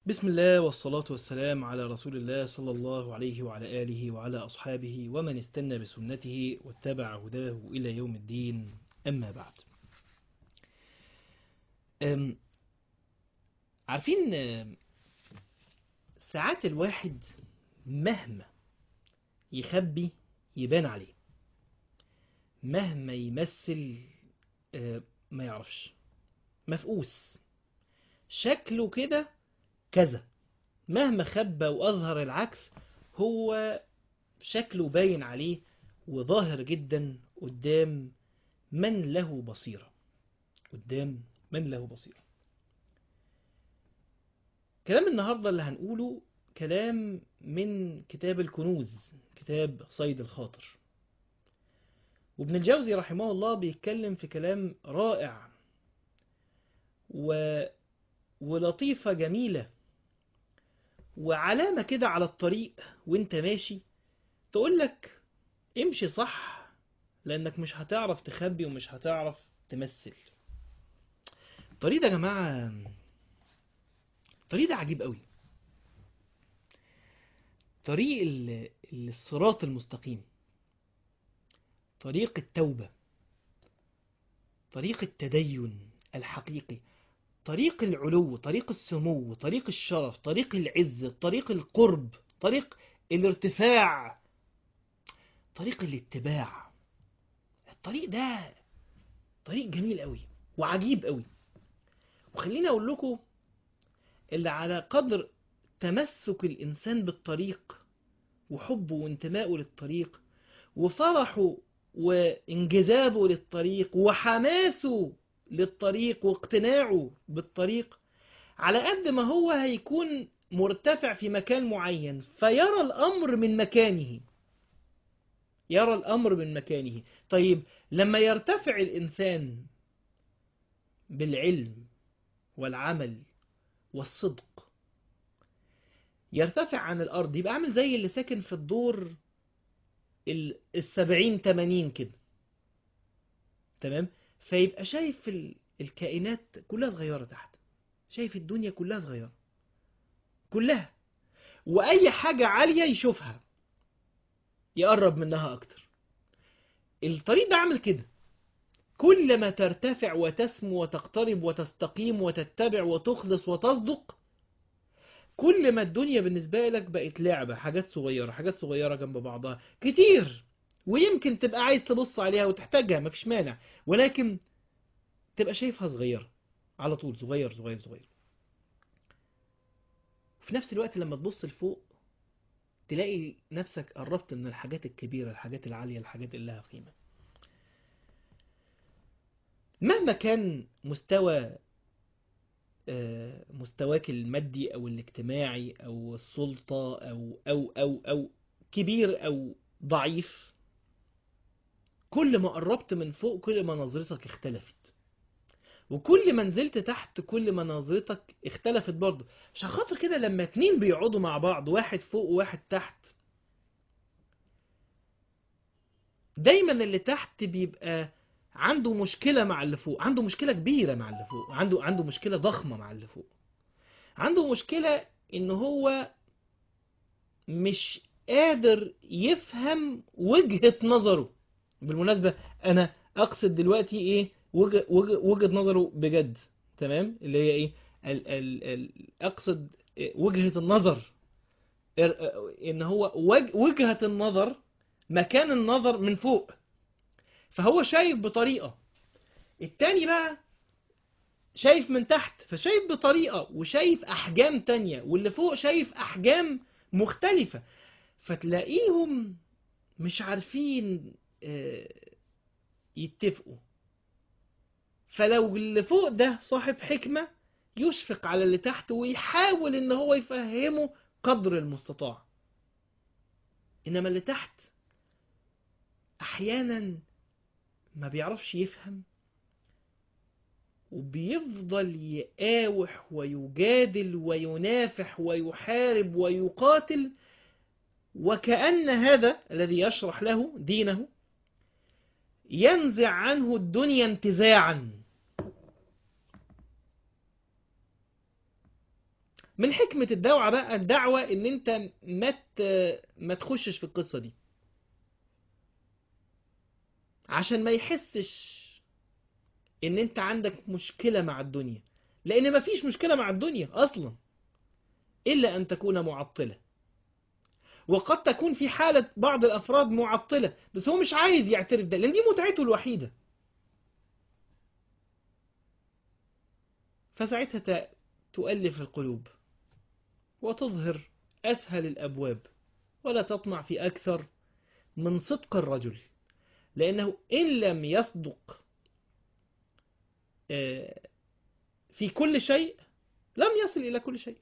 بسم الله والصلاة والسلام على رسول الله صلى الله عليه وعلى آله وعلى أصحابه ومن استنى بسنته واتبع هداه إلى يوم الدين. أما بعد، أم، عارفين، ساعات الواحد مهما يخبي يبان عليه، مهما يمثل ما يعرفش، مفقوس شكله كده كذا، مهما خبى وأظهر العكس هو شكله باين عليه وظاهر جدا قدام من له بصيرة. قدام من له بصيرة. كلام النهاردة اللي هنقوله كلام من كتاب الكنوز، كتاب صيد الخاطر. وابن الجوزي رحمه الله بيتكلم في كلام رائع و... ولطيفة جميلة، وعلامة كده على الطريق وانت ماشي تقولك امشي صح، لانك مش هتعرف تخبي ومش هتعرف تمثل. الطريق ده يا جماعة، الطريق ده عجيب قوي. طريق الصراط المستقيم، طريق التوبة، طريق التدين الحقيقي، طريق العلو، طريق السمو، طريق الشرف، طريق العز، طريق القرب، طريق الارتفاع، طريق الاتباع. الطريق ده طريق جميل قوي وعجيب قوي. وخليني اقول لكم اللي على قدر تمسك الانسان بالطريق وحبه وانتمائه للطريق وفرحه وانجذابه للطريق وحماسه للطريق واقتناعه بالطريق، على قد ما هو هيكون مرتفع في مكان معين فيرى الأمر من مكانه، يرى الأمر من مكانه. طيب لما يرتفع الإنسان بالعلم والعمل والصدق، يرتفع عن الأرض، يبقى عامل زي اللي ساكن في الدور 70-80 كده، تمام؟ فيبقى شايف الكائنات كلها صغيرة تحت، شايف الدنيا كلها صغيرة كلها، وأي حاجة عالية يشوفها يقرب منها أكتر. الطريق ده عامل كده، كل ما ترتفع وتسمو وتقترب وتستقيم وتتبع وتخلص وتصدق، كل ما الدنيا بالنسبة لك بقت لعبة، حاجات صغيرة حاجات صغيرة جنب بعضها كتير، ويمكن تبقى عايز تبص عليها وتحتاجها، مفيش مانع، ولكن تبقى شايفها صغيرة على طول، صغير صغير صغير. في نفس الوقت لما تبص لفوق تلاقي نفسك قربت من الحاجات الكبيرة، الحاجات العالية، الحاجات اللي لها قيمة. مهما كان مستواك المادي أو الاجتماعي أو السلطة أو كبير أو ضعيف، كل ما قربت من فوق كل ما نظرتك اختلفت، وكل ما نزلت تحت كل ما نظرتك اختلفت برضه. عشان خاطر كده لما اتنين بيقعدوا مع بعض، واحد فوق وواحد تحت، دايما اللي تحت بيبقى عنده مشكلة مع اللي فوق، عنده مشكلة كبيرة مع اللي فوق، عنده مشكلة ضخمة مع اللي فوق. عنده مشكلة ان هو مش قادر يفهم وجهة نظره. بالمناسبة انا اقصد دلوقتي ايه وجهة نظره بجد، تمام؟ اللي هي ايه؟ اقصد وجهة النظر، ان هو وجهة النظر، مكان النظر من فوق، فهو شايف بطريقة، التاني بقى شايف من تحت فشايف بطريقة وشايف أحجام تانية، واللي فوق شايف أحجام مختلفة، فتلاقيهم مش عارفين يتفقوا. فلو اللي فوق ده صاحب حكمة يشفق على اللي تحت ويحاول ان هو يفهمه قدر المستطاع، انما اللي تحت احيانا ما بيعرفش يفهم، وبيفضل يقاوح ويجادل وينافح ويحارب ويقاتل، وكأن هذا الذي يشرح له دينه ينزع عنه الدنيا انتزاعا. من حكمة الدعوة بقى الدعوة ان انت ما تخشش في القصة دي، عشان ما يحسش ان انت عندك مشكلة مع الدنيا، لان ما فيش مشكلة مع الدنيا اصلا الا ان تكون معطلة. وقد تكون في حالة بعض الافراد معطلة بس هو مش عايز يعترف ده، لان دي متعته الوحيدة. فساعتها تؤلف القلوب وتظهر اسهل الابواب، ولا تطمع في اكثر من صدق الرجل، لانه ان لم يصدق في كل شيء لم يصل إلى كل شيء،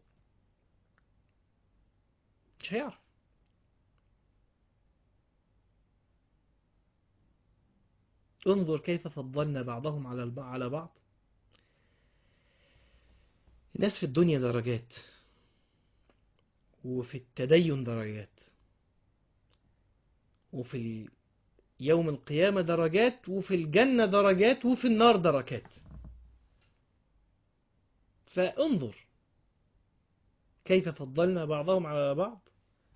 مش هيعرف. انظر كيف فضلنا بعضهم على بعض. الناس في الدنيا درجات، وفي التدين درجات، وفي يوم القيامة درجات، وفي الجنة درجات، وفي النار دركات. فانظر كيف فضلنا بعضهم على بعض.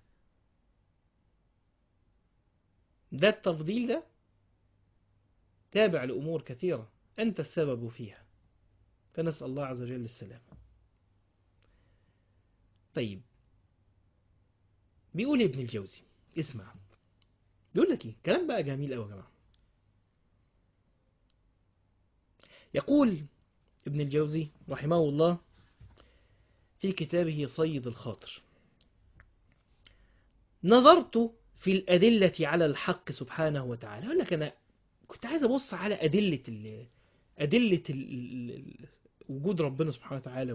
ده التفضيل ده تابع لأمور كثيرة أنت السبب فيها، فنسأل الله عز وجل السلام. طيب، بيقول ابن الجوزي، اسمع، بيقول لك ايه كلام بقى جميل قوي يا جماعة. يقول ابن الجوزي رحمه الله في كتابه صيد الخاطر: نظرت في الأدلة على الحق سبحانه وتعالى. يقول لك أنا كنت عايز أبص على أدلة وجود ربنا سبحانه وتعالى.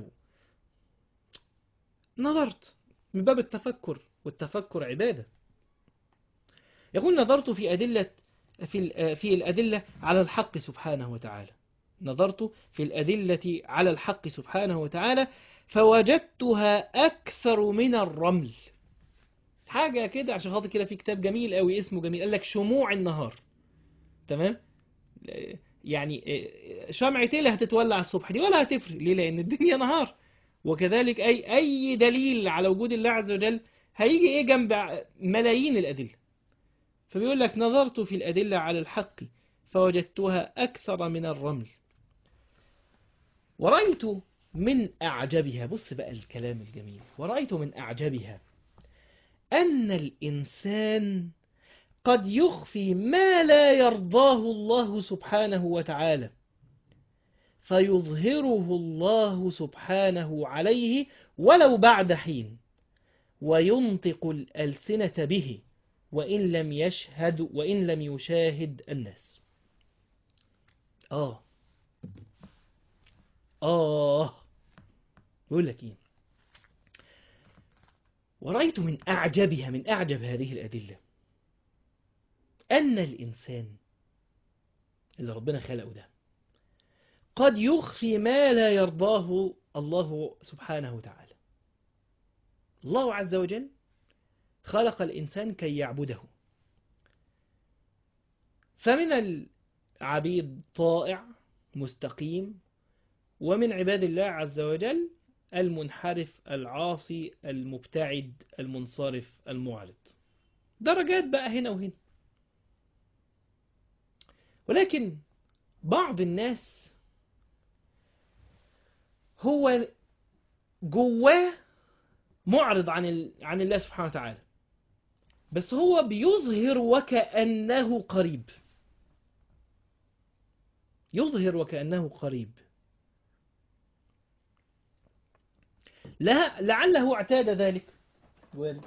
نظرت من باب التفكر، والتفكر عبادة. يقول: نظرت في أدلة في الأدلة على الحق سبحانه وتعالى، نظرت في الأدلة على الحق سبحانه وتعالى فوجدتها أكثر من الرمل. حاجة كده عشان خاطر كده في كتاب جميل قوي اسمه جميل، قال لك شموع النهار. تمام؟ يعني شمعة ايه اللي هتتولع الصبح دي؟ ولا هتفرق. ليه؟ لأن الدنيا نهار. وكذلك أي دليل على وجود الله عز وجل هيجي ايه جنب ملايين الأدلة. فبيقول لك: نظرت في الأدلة على الحق فوجدتها أكثر من الرمل، ورأيت من أعجبها. بص بقى الكلام الجميل: ورأيت من أعجبها أن الإنسان قد يخفي ما لا يرضاه الله سبحانه وتعالى، فيظهره الله سبحانه عليه ولو بعد حين، وينطق الألسنة به وإن لم يشاهد الناس. يقول لك إيه؟ ورأيت من أعجبها، من أعجب هذه الأدلة، أن الإنسان اللي ربنا خلقه ده قد يخفي ما لا يرضاه الله سبحانه وتعالى. الله عز وجل خلق الإنسان كي يعبده، فمن العبيد طائع مستقيم، ومن عباد الله عز وجل المنحرف العاصي المبتعد المنصرف المعرض. درجات بقى هنا وهنا. ولكن بعض الناس هو جواه معرض عن الله سبحانه وتعالى، بس هو بيظهر وكأنه قريب، يظهر وكأنه قريب. لعله اعتاد ذلك، وارد،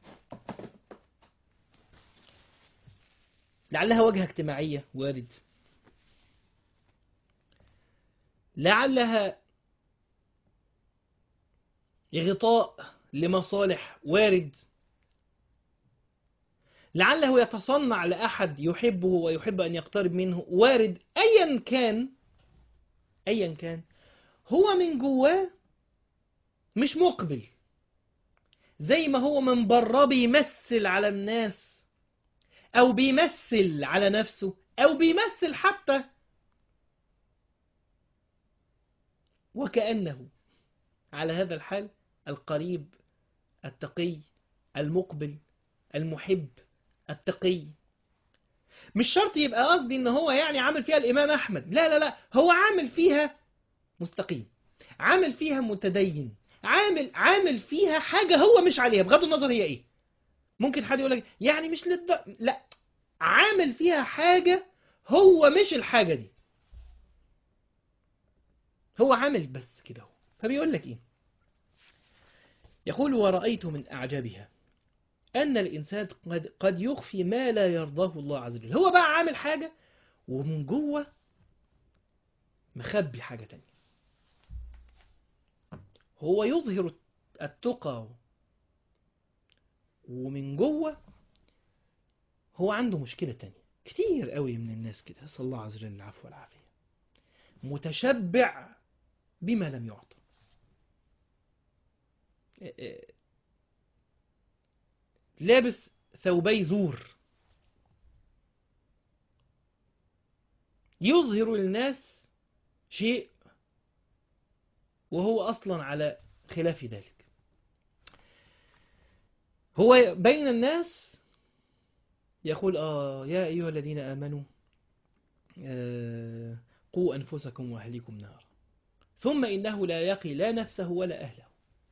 لعلها وجهة اجتماعية، وارد، لعلها غطاء لمصالح، وارد، لعله يتصنع لأحد يحبه ويحب أن يقترب منه، وارد. أيا كان هو من جواه مش مقبل، زي ما هو من بره بيمثل على الناس، أو بيمثل على نفسه، أو بيمثل حتى وكأنه على هذا الحال القريب، التقي، المقبل، المحب، التقي. مش شرط يبقى قصدي ان هو يعني عامل فيها الامام احمد، لا لا لا، هو عامل فيها مستقيم، عامل فيها متدين، عامل فيها حاجة هو مش عليها، بغض النظر هي ايه. ممكن حد يقول لك يعني مش لا، عامل فيها حاجة هو مش الحاجة دي، هو عامل بس كده هو. فبيقول لك ايه، يقول ورأيت من أعجبها أن الإنسان قد يخفي ما لا يرضاه الله عز وجل. هو بقى عامل حاجة ومن جوه مخبي حاجة تانية. هو يظهر التقى ومن جوه هو عنده مشكلة تانية. كتير قوي من الناس كده، أسأل الله عز وجل العفو والعافية، متشبع بما لم يعطى. لابس ثوبي زور، يظهر للناس شيء وهو أصلا على خلاف ذلك. هو بين الناس يقول يا أيها الذين آمنوا قوا أنفسكم وأهليكم نارا، ثم إنه لا يقي لا نفسه ولا أهله.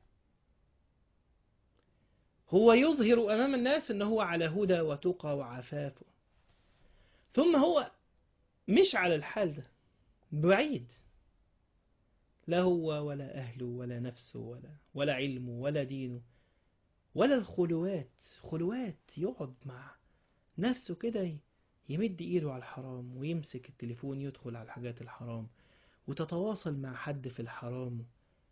هو يظهر أمام الناس أنه على هدى وتقى وعفاف، ثم هو مش على الحال ده، بعيد، لا هو ولا أهله ولا نفسه ولا علمه ولا دينه ولا الخلوات. خلوات يقعد مع نفسه كده، يمد إيده على الحرام ويمسك التليفون يدخل على الحاجات الحرام وتتواصل مع حد في الحرام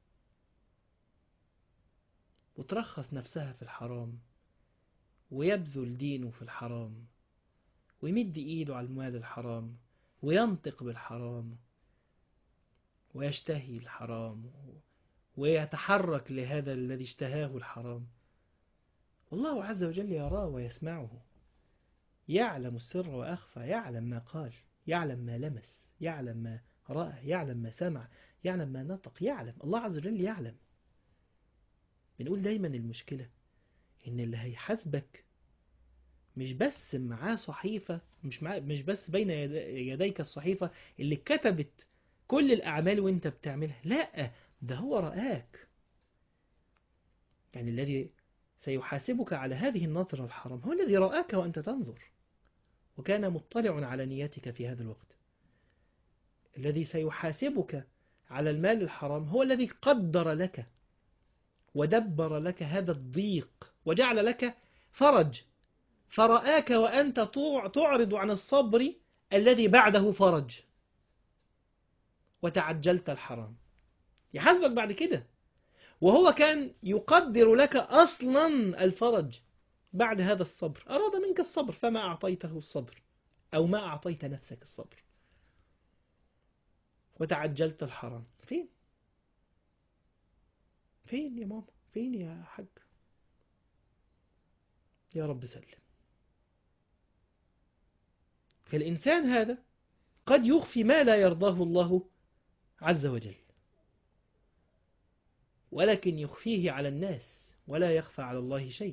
وترخص نفسها في الحرام ويبذل دينه في الحرام ويمد إيده على المال الحرام وينطق بالحرام ويشتهي الحرام ويتحرك لهذا الذي اشتهاه الحرام. والله عز وجل يراه ويسمعه، يعلم السر وأخفى، يعلم ما قال، يعلم ما لمس، يعلم ما رأى، يعلم ما سمع، يعلم ما نطق، يعلم، الله عز وجل يعلم. بنقول دايما المشكلة إن اللي هيحاسبك مش بس معاه صحيفة، مش بس بين يديك الصحيفة اللي كتبت كل الأعمال وانت بتعملها، لا، ده هو رآك. يعني الذي سيحاسبك على هذه النظرة الحرام هو الذي رآك وأنت تنظر وكان مطلع على نيتك في هذا الوقت. الذي سيحاسبك على المال الحرام هو الذي قدر لك ودبر لك هذا الضيق وجعل لك فرج، فرآك وأنت تعرض عن الصبر الذي بعده فرج وتعجلت الحرام، يحاسبك بعد كده. وهو كان يقدر لك أصلا الفرج بعد هذا الصبر، أراد منك الصبر فما أعطيته الصبر أو ما أعطيت نفسك الصبر وتعجلت الحرام. فين يا ماما، فين يا حاج؟ يا رب سلم. فالإنسان هذا قد يخفي ما لا يرضاه الله عز وجل، ولكن يخفيه على الناس ولا يخفى على الله شيء.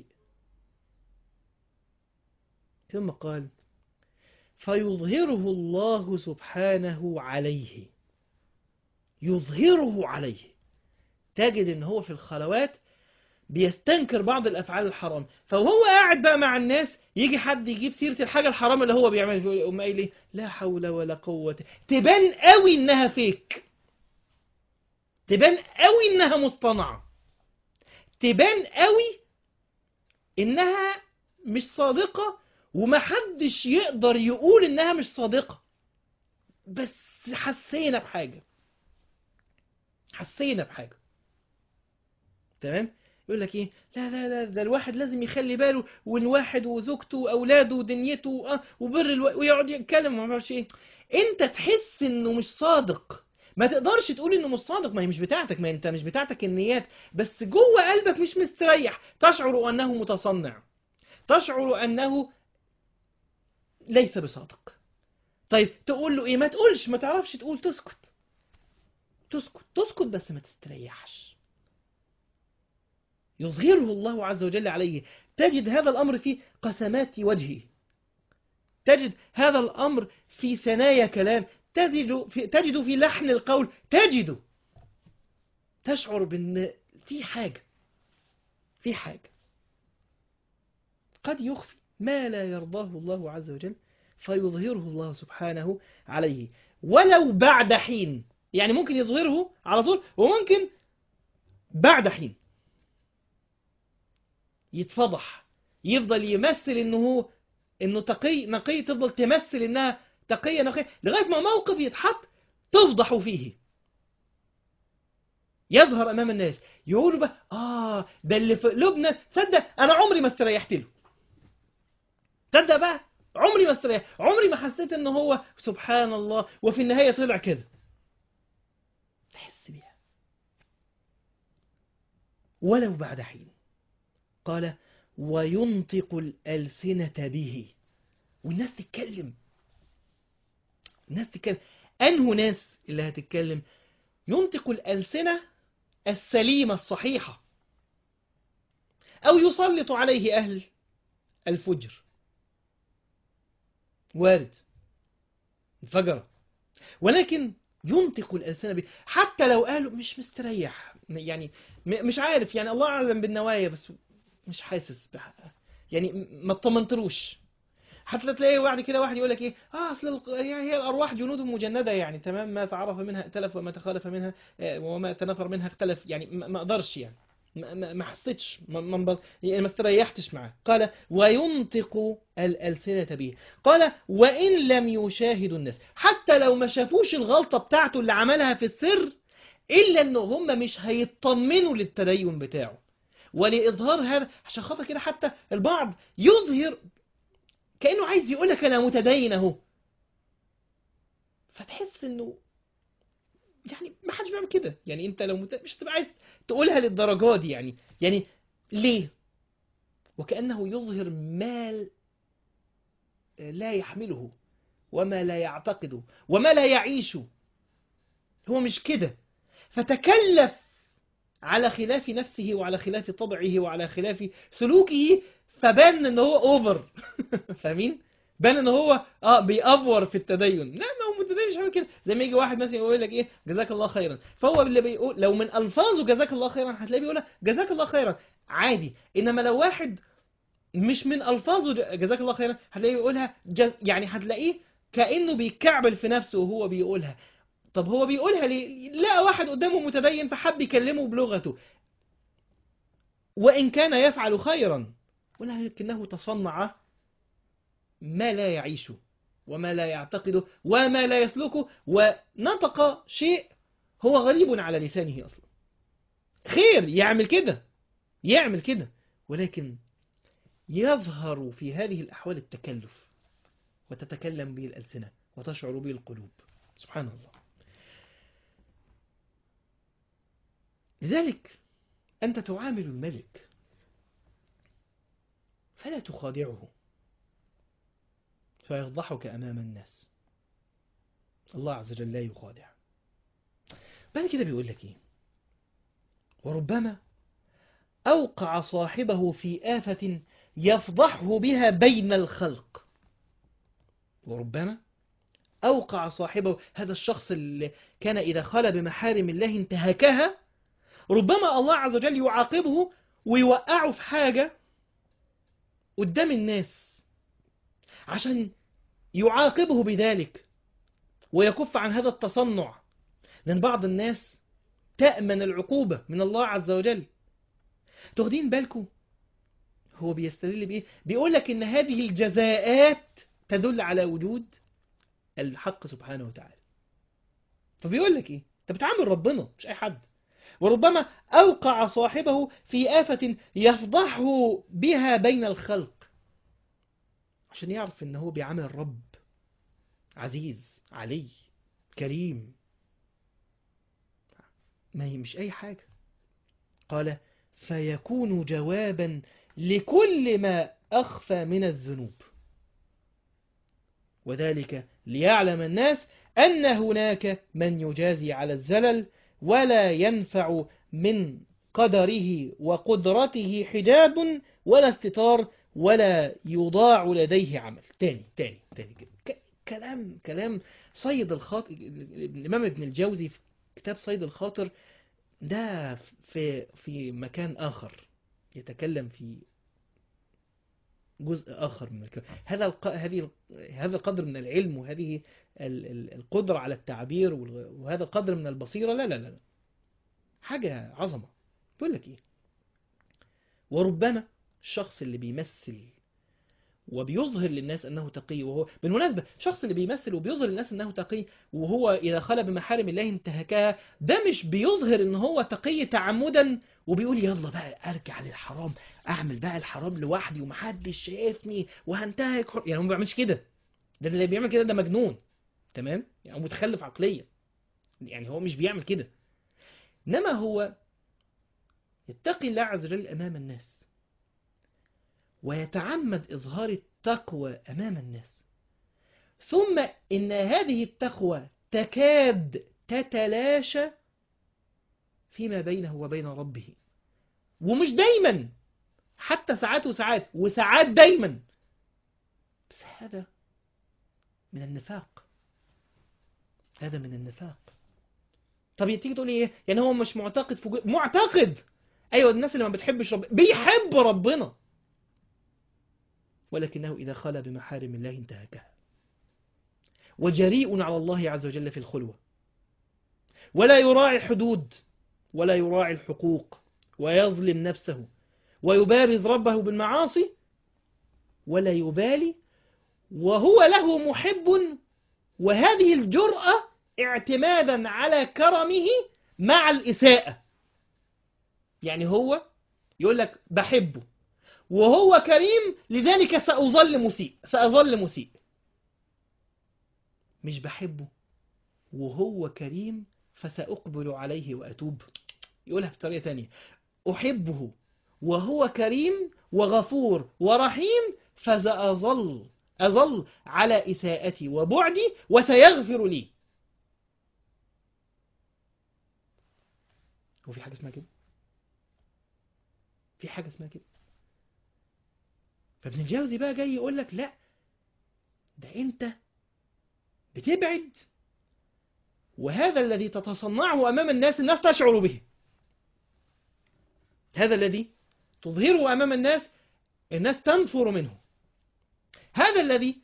ثم قال فيظهره الله سبحانه عليه، يظهره عليه. تجد ان هو في الخلوات بيستنكر بعض الافعال الحرام، فهو قاعد بقى مع الناس يجي حد يجيب سيرة الحاجة الحرام اللي هو بيعملها يقوم قايل ايه، لا حول ولا قوة، تبان قوي انها فيك، تبان قوي انها مصطنعة، تبان قوي انها مش صادقة، ومحدش يقدر يقول انها مش صادقة، بس حسينا بحاجة، حسينا بحاجة. تمام. يقول لك ايه، لا لا لا، ده الواحد لازم يخلي باله، والواحد وزوجته واولاده ودنيته ويقعد يتكلم وما اعرفش ايه. انت تحس انه مش صادق، ما تقدرش تقول انه مش صادق، ما هي مش بتاعتك، ما انت مش بتاعتك النيات، بس جوه قلبك مش مستريح، تشعر انه متصنع، تشعر انه ليس بصادق. طيب تقول له ايه؟ ما تقولش، ما تعرفش تقول، تسكت، تسكت، تسكت، بس ما تستريحش. يظهره الله عز وجل عليه. تجد هذا الأمر في قسمات وجهه، تجد هذا الأمر في ثنايا كلام، تجد في لحن القول، تشعر بأن في حاجة، قد يخفي ما لا يرضاه الله عز وجل فيظهره الله سبحانه عليه، ولو بعد حين. يعني ممكن يظهره على طول، وممكن بعد حين يتفضح، يفضل يمثل انه تقي نقي، تفضل تمثل انها تقية نقية، لغاية ما موقف يتحط تفضح فيه، يظهر امام الناس، يقولوا بقى ده اللي في قلوبنا، تصدق انا عمري ما استريحت له، تصدق بقى عمري ما استريح، عمري ما حسيت ان هو سبحان الله، وفي النهاية طلع كده. تحس بيها ولو بعد حين. قال وينطق الألسنة به، والناس تتكلم، أنه ناس اللي هتتكلم؟ ينطق الألسنة السليمة الصحيحة، أو يسلط عليه أهل الفجر، وارد الفجر، ولكن ينطق الألسنة به، حتى لو قالوا مش مستريح، يعني مش عارف، يعني الله أعلم بالنوايا، بس مش حاسس بحقها، يعني ما اطمنتلوش. حتى تلاقي بعد كده واحد يقول لك ايه، اصل يعني هي الارواح جنود مجنده، يعني تمام، ما تعرف منها ائتلف وما تخالف منها وما تناثر منها اختلف، يعني ما اقدرش، يعني ما حسيتش، يعني ما استريحتش معاه. قال وينطق الألسنة به. قال وإن لم يشاهدوا الناس، حتى لو ما شافوش الغلطة بتاعته اللي عملها في السر، إلا إن هم مش هيطمنوا للتدين بتاعه ولإظهار هذا. عشان خاطر كده حتى البعض يظهر كأنه عايز يقولك أنا متدين أهو، فتحس إنه يعني ما حدش بيعمل كده. يعني أنت لو مش هتبقى عايز تقولها للدرجة دي، يعني ليه؟ وكأنه يظهر ما لا يحمله، وما لا يعتقده، وما لا يعيشه. هو مش كده، فتكلف على خلاف نفسه وعلى خلاف طبعه وعلى خلاف سلوكه، فبان ان هو اوفر. فاهمين؟ بان ان هو بيأفور في التدين. لا، ما هو التدين مش عامل كده. زي ما يجي واحد مثلا يقول لك ايه جزاك الله خيرا، فهو اللي بيقول لو من الفاظه جزاك الله خيرا هتلاقيه بيقول جزاك الله خيرا عادي. انما لو واحد مش من الفاظه جزاك الله خيرا، هتلاقيه بيقولها يعني هتلاقيه كأنه بيكعبل في نفسه وهو بيقولها. طب هو بيقولها ليه؟ لقى واحد قدامه متدين فحب يكلمه بلغته، وإن كان يفعل خيرا، ولكنه تصنع ما لا يعيشه وما لا يعتقده وما لا يسلكه، ونطق شيء هو غريب على لسانه أصلا. خير يعمل كده، ولكن يظهر في هذه الأحوال التكلف، وتتكلم به الألسنة وتشعر به القلوب. سبحان الله. لذلك أنت تعامل الملك فلا تخادعه فيفضحك أمام الناس. الله عز وجل لا يخادع. بعد كده بيقول لك إيه؟ وربما أوقع صاحبه في آفة يفضحه بها بين الخلق. وربما أوقع صاحبه، هذا الشخص اللي كان إذا خلى بمحارم الله انتهكها، ربما الله عز وجل يعاقبه ويوقعه في حاجة قدام الناس عشان يعاقبه بذلك ويكف عن هذا التصنع. لأن بعض الناس تأمن العقوبة من الله عز وجل. تاخدين بالكم هو بيستدل بإيه؟ بيقول لك إن هذه الجزاءات تدل على وجود الحق سبحانه وتعالى. فبيقول لك إيه؟ أنت بتعامل ربنا مش أي حد. وربما أوقع صاحبه في آفة يفضحه بها بين الخلق، عشان يعرف إن هو بيعامل رب عزيز علي كريم، ما هي مش أي حاجة. قال فيكون جوابا لكل ما أخفى من الذنوب، وذلك ليعلم الناس أن هناك من يجازي على الزلل ولا ينفع من قدره وقدرته حجاب ولا استتار ولا يضاع لديه عمل. تاني كده. كلام صيد الخاطر. الإمام ابن الجوزي في كتاب صيد الخاطر ده في مكان آخر يتكلم في جزء آخر من الكلام. هذا القدر من العلم وهذه القدرة على التعبير وهذا القدر من البصيرة، لا حاجة عظمة. بقول لك إيه، وربما الشخص اللي بيمثل وبيظهر للناس أنه تقي، وهو بالمناسبة الشخص اللي بيمثل وبيظهر للناس أنه تقي وهو إذا خلى بمحارم الله انتهكها، ده مش بيظهر أنه هو تقي تعمدا وبيقول يلا بقى أرجع للحرام، أعمل بقى الحرام لوحدي ومحدش شايفني وهنتهك يعني هو ما بيعملش كده. ده اللي بيعمل كده ده مجنون، تمام؟ يعني متخلف عقليا، يعني هو مش بيعمل كده. إنما هو يتقي الله عز وجل أمام الناس ويتعمد إظهار التقوى أمام الناس، ثم إن هذه التقوى تكاد تتلاشى فيما بينه وبين ربه، ومش دايما، حتى ساعات وساعات دايما، بس هذا من النفاق. هذا من النفاق. طب تيجي تقول ايه؟ يعني هو مش معتقد في معتقد. ايوه، الناس اللي ما بتحبش ربنا بيحب ربنا، ولكنه إذا خلى بمحارم الله انتهكها، وجريء على الله عز وجل في الخلوة، ولا يراعي الحدود ولا يراعي الحقوق، ويظلم نفسه ويبارز ربه بالمعاصي ولا يبالي، وهو له محب، وهذه الجرأة اعتمادا على كرمه مع الإساءة. يعني هو يقول لك بحبه وهو كريم لذلك سأظل مسيء. مش بحبه وهو كريم فسأقبل عليه وأتوب. يقولها بطريقة ثانية، أحبه وهو كريم وغفور ورحيم فسأظل على إساءتي وبعدي وسيغفر لي. هو في حاجة اسمها كده؟ في حاجة اسمها كده؟ فابن الجوزي بقى جاي يقول لك لا، ده انت بتبعد، وهذا الذي تتصنعه أمام الناس تشعر به، هذا الذي تظهره أمام الناس تنفر منه، هذا الذي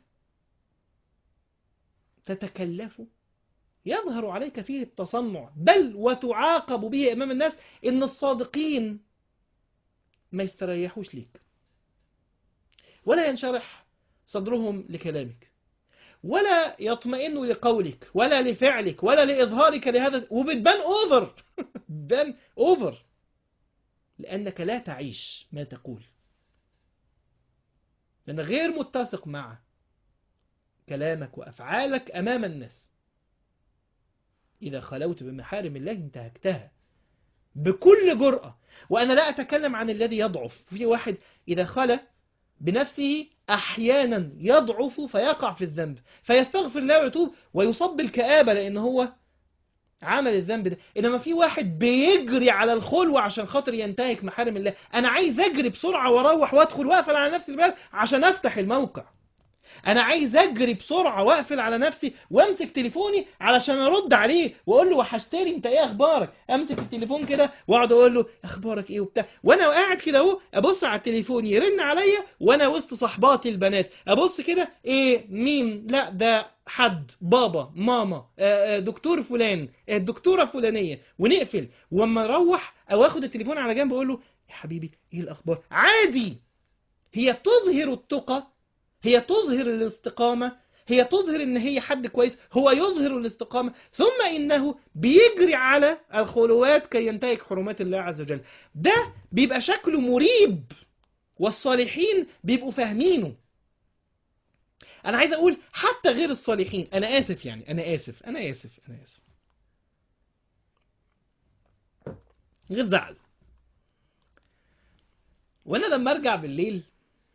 تتكلف يظهر عليك فيه التصنع، بل وتعاقب به أمام الناس إن الصادقين ما يستريحوش ليك ولا ينشرح صدرهم لكلامك ولا يطمئنوا لقولك ولا لفعلك ولا لإظهارك لهذا، وبتبان أوفر بتبان أوفر لأنك لا تعيش ما تقول، لأنك غير متسق مع كلامك وأفعالك أمام الناس. إذا خلوت بمحارم الله انتهكتها بكل جرأة. وأنا لا أتكلم عن الذي يضعف، في واحد إذا خلى بنفسه أحيانا يضعف فيقع في الذنب فيستغفر الله ويتوب ويصاب بالكآبة لأن هو عمل الذنب ده. إنما في واحد بيجري على الخلوة عشان خاطر ينتهك محارم الله. أنا عايز أجري بسرعة وأروح وأدخل وأقفل على نفسي الباب عشان أفتح الموقع. أنا عايز أجري بسرعة وأقفل على نفسي وأمسك تليفوني علشان أرد عليه وأقول له وحشتني أنت إيه أخبارك. أمسك التليفون كده وأقعد أقول له أخبارك إيه وبتاع، وأنا قاعد كده أهو أبص على التليفون يرن عليا وأنا وسط صحباتي البنات أبص كده إيه مين، لا ده حد، بابا ماما دكتور فلان الدكتورة فلانية، ونقفل. وأما أروح أو أخد التليفون على جنب أقول له يا حبيبي إيه الأخبار، عادي. هي تظهر التقى، هي تظهر الاستقامة، هي تظهر ان هي حد كويس، هو يظهر الاستقامة، ثم انه بيجري على الخلوات كي ينتهك حرمات الله عز وجل. ده بيبقى شكله مريب والصالحين بيبقوا فاهمينه. انا عايز اقول حتى غير الصالحين، انا اسف يعني انا اسف غير زعل. وانا لما ارجع بالليل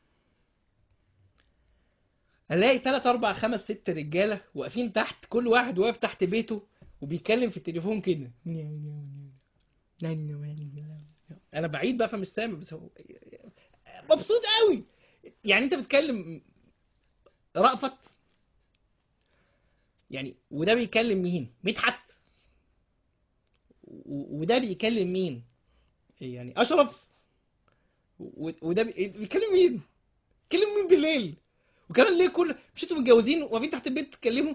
الاقي 3 4 5 6 رجاله واقفين تحت، كل واحد واقف تحت بيته وبيتكلم في التليفون كده انا بعيد بقى فمش سامع، بس هو مبسوط قوي. يعني انت بتكلم رأفت يعني، وده بيكلم مين؟ مدحت. وده بيكلم مين؟ يعني اشرف. وده بيكلم مين؟ بيكلم مين بالليل؟ وكمان ليه كل مش انتوا متجوزين واقفين تحت البيت تتكلموا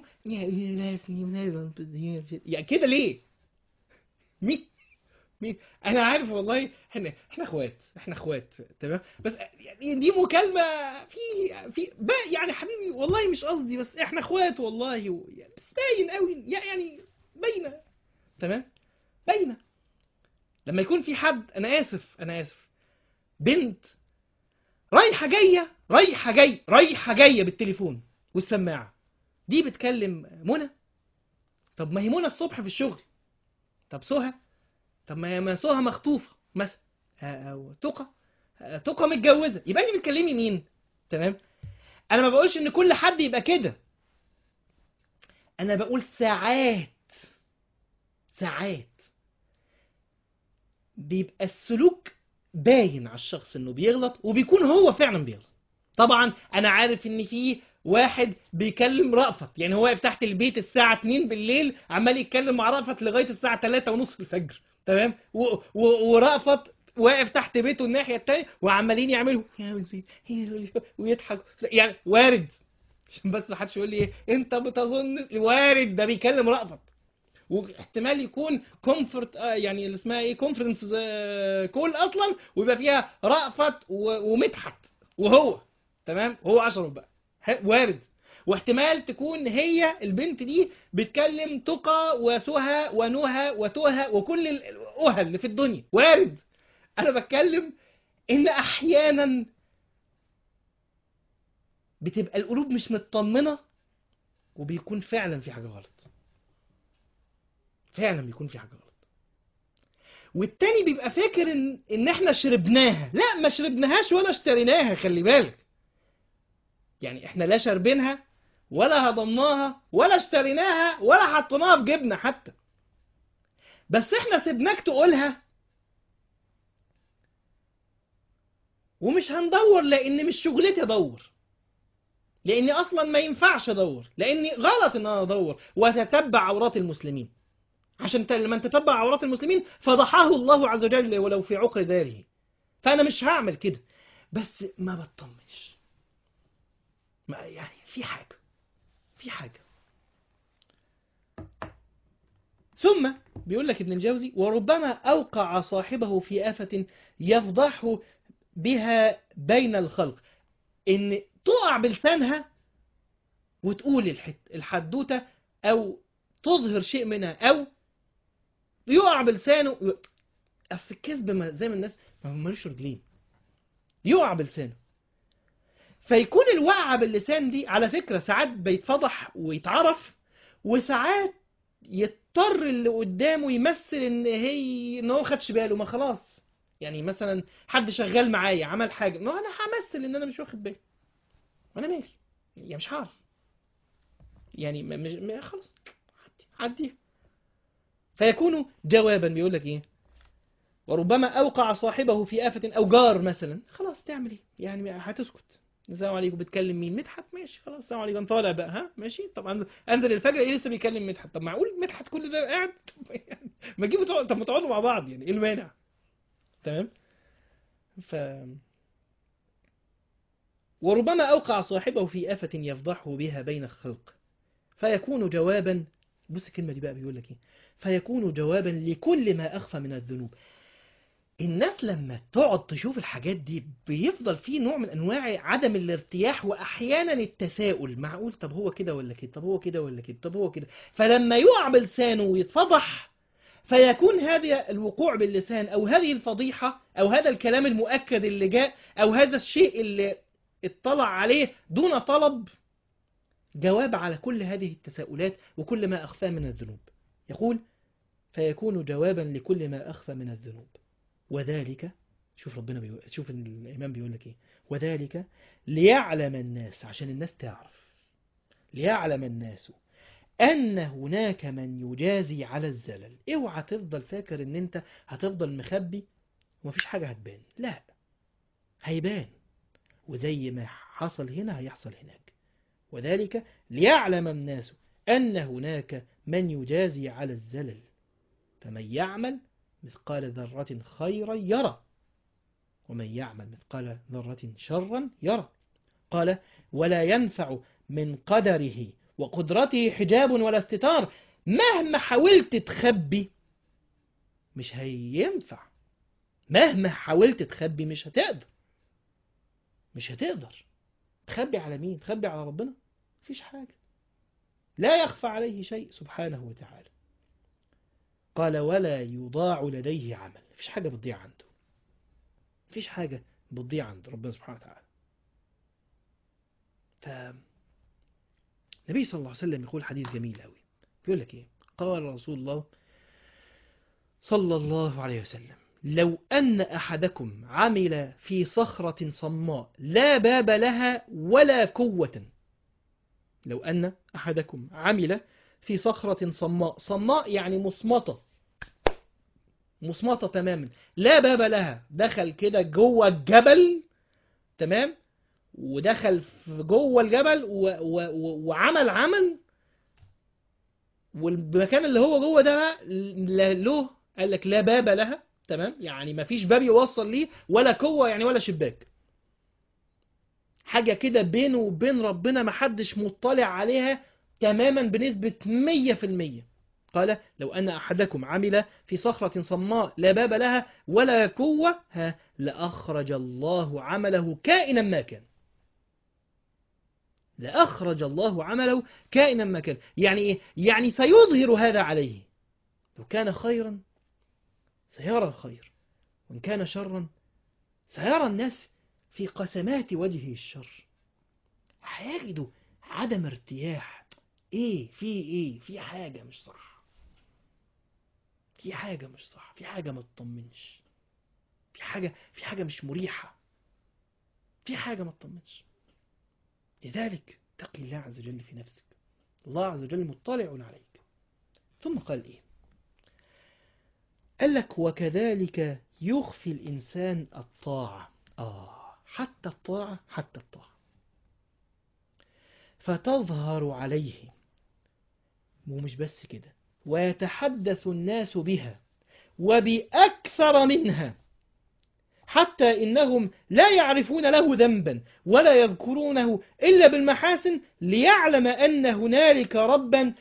يعني كده ليه؟ مين؟ مين؟ انا عارف والله، احنا اخوات، احنا اخوات تمام، بس يعني دي مكالمه في يعني حبيبي والله مش قصدي، بس احنا اخوات والله يعني بس باين قوي يعني باينه. تمام، باينه. لما يكون في حد، انا اسف بنت رايحه جايه رايحه جايه بالتليفون والسماعه، دي بتكلم منى. طب ما هي منى الصبح في الشغل. طب سهى، طب ما سهى مخطوفه مثلا، او تقى، تقى متجوزه، يبقى انت بتكلمي مين؟ تمام. انا ما بقولش ان كل حد يبقى كده، انا بقول ساعات بيبقى السلوك باين على الشخص انه بيغلط، وبيكون هو فعلا بيغلط. طبعا انا عارف ان في واحد بيكلم رأفت، يعني هو واقف تحت البيت الساعة 2 بالليل عمال يتكلم مع رأفت لغاية الساعة 3 ونص الفجر، تمام، ورأفت واقف تحت بيته الناحية التانية وعمالين يعملوا ويضحك، يعني وارد. عشان بس محدش يقول لي ايه انت بتظن، وارد ده بيكلم رأفت، واحتمال يكون كومفورت يعني اللي اسمها ايه كونفرنس كول اصلا، ويبقى فيها رأفت ومدحت وهو، تمام، هو اشرف بقى، وارد. واحتمال تكون هي البنت دي بتكلم تقى وسهى ونهى وتهى وكل الأهى اللي في الدنيا، وارد. انا بتكلم ان احيانا بتبقى القلوب مش مطمنة، وبيكون فعلا في حاجة غلط، فعلا بيكون في حاجة غلط. والتاني بيبقى فاكر ان احنا شربناها. لا، ما شربناهاش ولا اشتريناها، خلي بالك. يعني احنا لا شربينها ولا هضمناها ولا اشتريناها ولا حطيناها في جبنة حتى، بس احنا سيبناك تقولها، ومش هندور لان مش شغلتي ادور، لاني اصلا ما ينفعش ادور، لاني غلط ان انا ادور واتتبع عورات المسلمين. عشان لما تتبع عورات المسلمين فضحاه الله عز وجل ولو في عقر داره. فانا مش هعمل كده، بس ما بطمنش، ما يعني في حاجة. ثم بيقول لك ابن الجوزي: وربما أوقع صاحبه في آفة يفضحه بها بين الخلق. إن تقع بلسانها وتقول الحدوتة، أو تظهر شيء منها، أو يقع بلسانه. أصل الكذب زي ما الناس ما ملوش رجلين، يقع بلسانه. فيكون الوقعة باللسان دي على فكرة ساعات بيتفضح ويتعرف، وساعات يضطر اللي قدامه يمثل ان هو خدش باله. ما خلاص، يعني مثلا حد شغال معايا عمل حاجة، ما انا همثل ان انا مش واخد بالي، وانا مالي، يعني مش هعرف، يعني خلاص عديها. فيكون جوابا، بيقول لك ايه: وربما اوقع صاحبه في آفة، او جار مثلا، خلاص تعمل ايه يعني، هتسكت. السلام عليكم، بتكلم مين؟ مدحت، ماشي خلاص السلام عليكم، انا طالع بقى، ها ماشي. طب انزل الفجر ايه لسه بيكلم مدحت؟ طب معقول مدحت كل ده قاعد؟ طب يعني ما تجيبوا طب ما تقعدوا مع بعض، يعني ايه المانع؟ تمام. ف وربما اوقع صاحبه في آفة يفضحه بها بين الخلق، فيكون جوابا. بص الكلمة دي بقى، بيقول لك ايه: فيكون جوابا لكل ما اخفى من الذنوب. الناس لما تقعد تشوف الحاجات دي بيفضل فيه نوع من انواع عدم الارتياح، واحيانا التساؤل، معقول طب هو كده ولا كده، طب هو كده ولا كده، طب هو كده. فلما يقع بلسانه ويتفضح، فيكون هذا الوقوع باللسان او هذه الفضيحة او هذا الكلام المؤكد اللي جاء او هذا الشيء اللي اطلع عليه دون طلب، جواب على كل هذه التساؤلات وكل ما اخفاه من الذنوب. يقول: فيكون جوابا لكل ما اخفى من الذنوب، وذلك، شوف ربنا شوف الإمام بيقول لك إيه: وذلك ليعلم الناس، عشان الناس تعرف، ليعلم الناس أن هناك من يجازي على الزلل. اوعى تفضل فاكر ان انت هتفضل مخبي ومفيش حاجة هتبان. لا، هيبان، وزي ما حصل هنا هيحصل هناك. وذلك ليعلم الناس أن هناك من يجازي على الزلل، فمن يعمل مثقال ذرة خيرا يرى، ومن يعمل مثقال ذرة شرا يرى. قال ولا ينفع من قدره وقدرته حجاب ولا استتار. مهما حاولت تخبي مش هينفع، مهما حاولت تخبي مش هتقدر، مش هتقدر. تخبي على مين؟ تخبي على ربنا؟ مفيش حاجة، لا يخفى عليه شيء سبحانه وتعالى. قال ولا يضاع لديه عمل. مفيش حاجة بتضيع عنده، مفيش حاجة بتضيع عند ربنا سبحانه وتعالى. فالنبي صلى الله عليه وسلم يقول حديث جميل أوي، بيقول لك إيه؟ قال رسول الله صلى الله عليه وسلم لو أن أحدكم عمل في صخرة صماء لا باب لها ولا كوة. لو أن أحدكم عمل في صخرة صماء، صماء يعني مصمتة، مصمتة تماما، لا باب لها، دخل كده جوه الجبل، تمام، ودخل في جوه الجبل وعمل عمل، والمكان اللي هو جوه ده بقى له، قال لك لا باب لها، تمام، يعني ما فيش باب يوصل ليه، ولا قوة يعني ولا شباك، حاجة كده بينه وبين ربنا ما حدش مطلع عليها تماما بنسبة 100%. قال لو أن أحدكم عمل في صخرة صماء لا باب لها ولا قوة لأخرج الله عمله كائنا ما كان. لأخرج الله عمله كائنا ما كان. يعني إيه؟ يعني سيظهر هذا عليه، لو كان خيرا سيرى الخير، وإن كان شرا سيرى الناس في قسمات وجهه الشر، هيجدوا عدم ارتياح. في حاجة مش صح، في حاجة مش صح، في حاجة ما تطمنش، في حاجة مش مريحة، في حاجة ما تطمنش. لذلك اتق الله عز وجل في نفسك، الله عز وجل مطلع عليك. ثم قال إيه؟ قال لك وكذلك يخفي الإنسان الطاعة. حتى الطاعة، حتى الطاعة فتظهر عليه، ومش بس كده، ويتحدث الناس بها وبأكثر منها، حتى إنهم لا يعرفون له ذنبا ولا يذكرونه إلا بالمحاسن، ليعلم أن هنالك ربا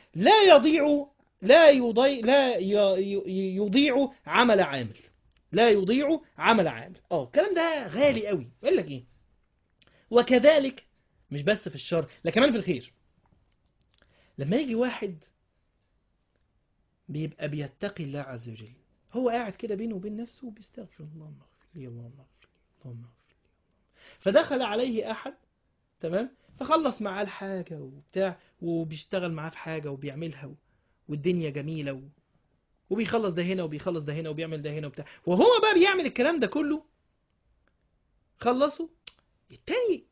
لا يضيع عمل عامل، لا يضيع عمل عامل. الكلام ده غالي قوي. يقول لك إيه؟ وكذلك، مش بس في الشر لا كمان في الخير. لما يجي واحد بيبقى بيتقي الله عز وجل، هو قاعد كده بينه وبين نفسه وبيستغفر اللهم اغفر لي اللهم اغفر لي اللهم اغفر لي، فدخل عليه أحد، تمام، فخلص معاه الحاجة وبتاع، وبيشتغل معاه في حاجة وبيعملها والدنيا جميلة وبيخلص ده هنا وبيخلص ده هنا وبيعمل ده هنا وبتاع، وهو بقى بيعمل الكلام ده كله، خلصه التاني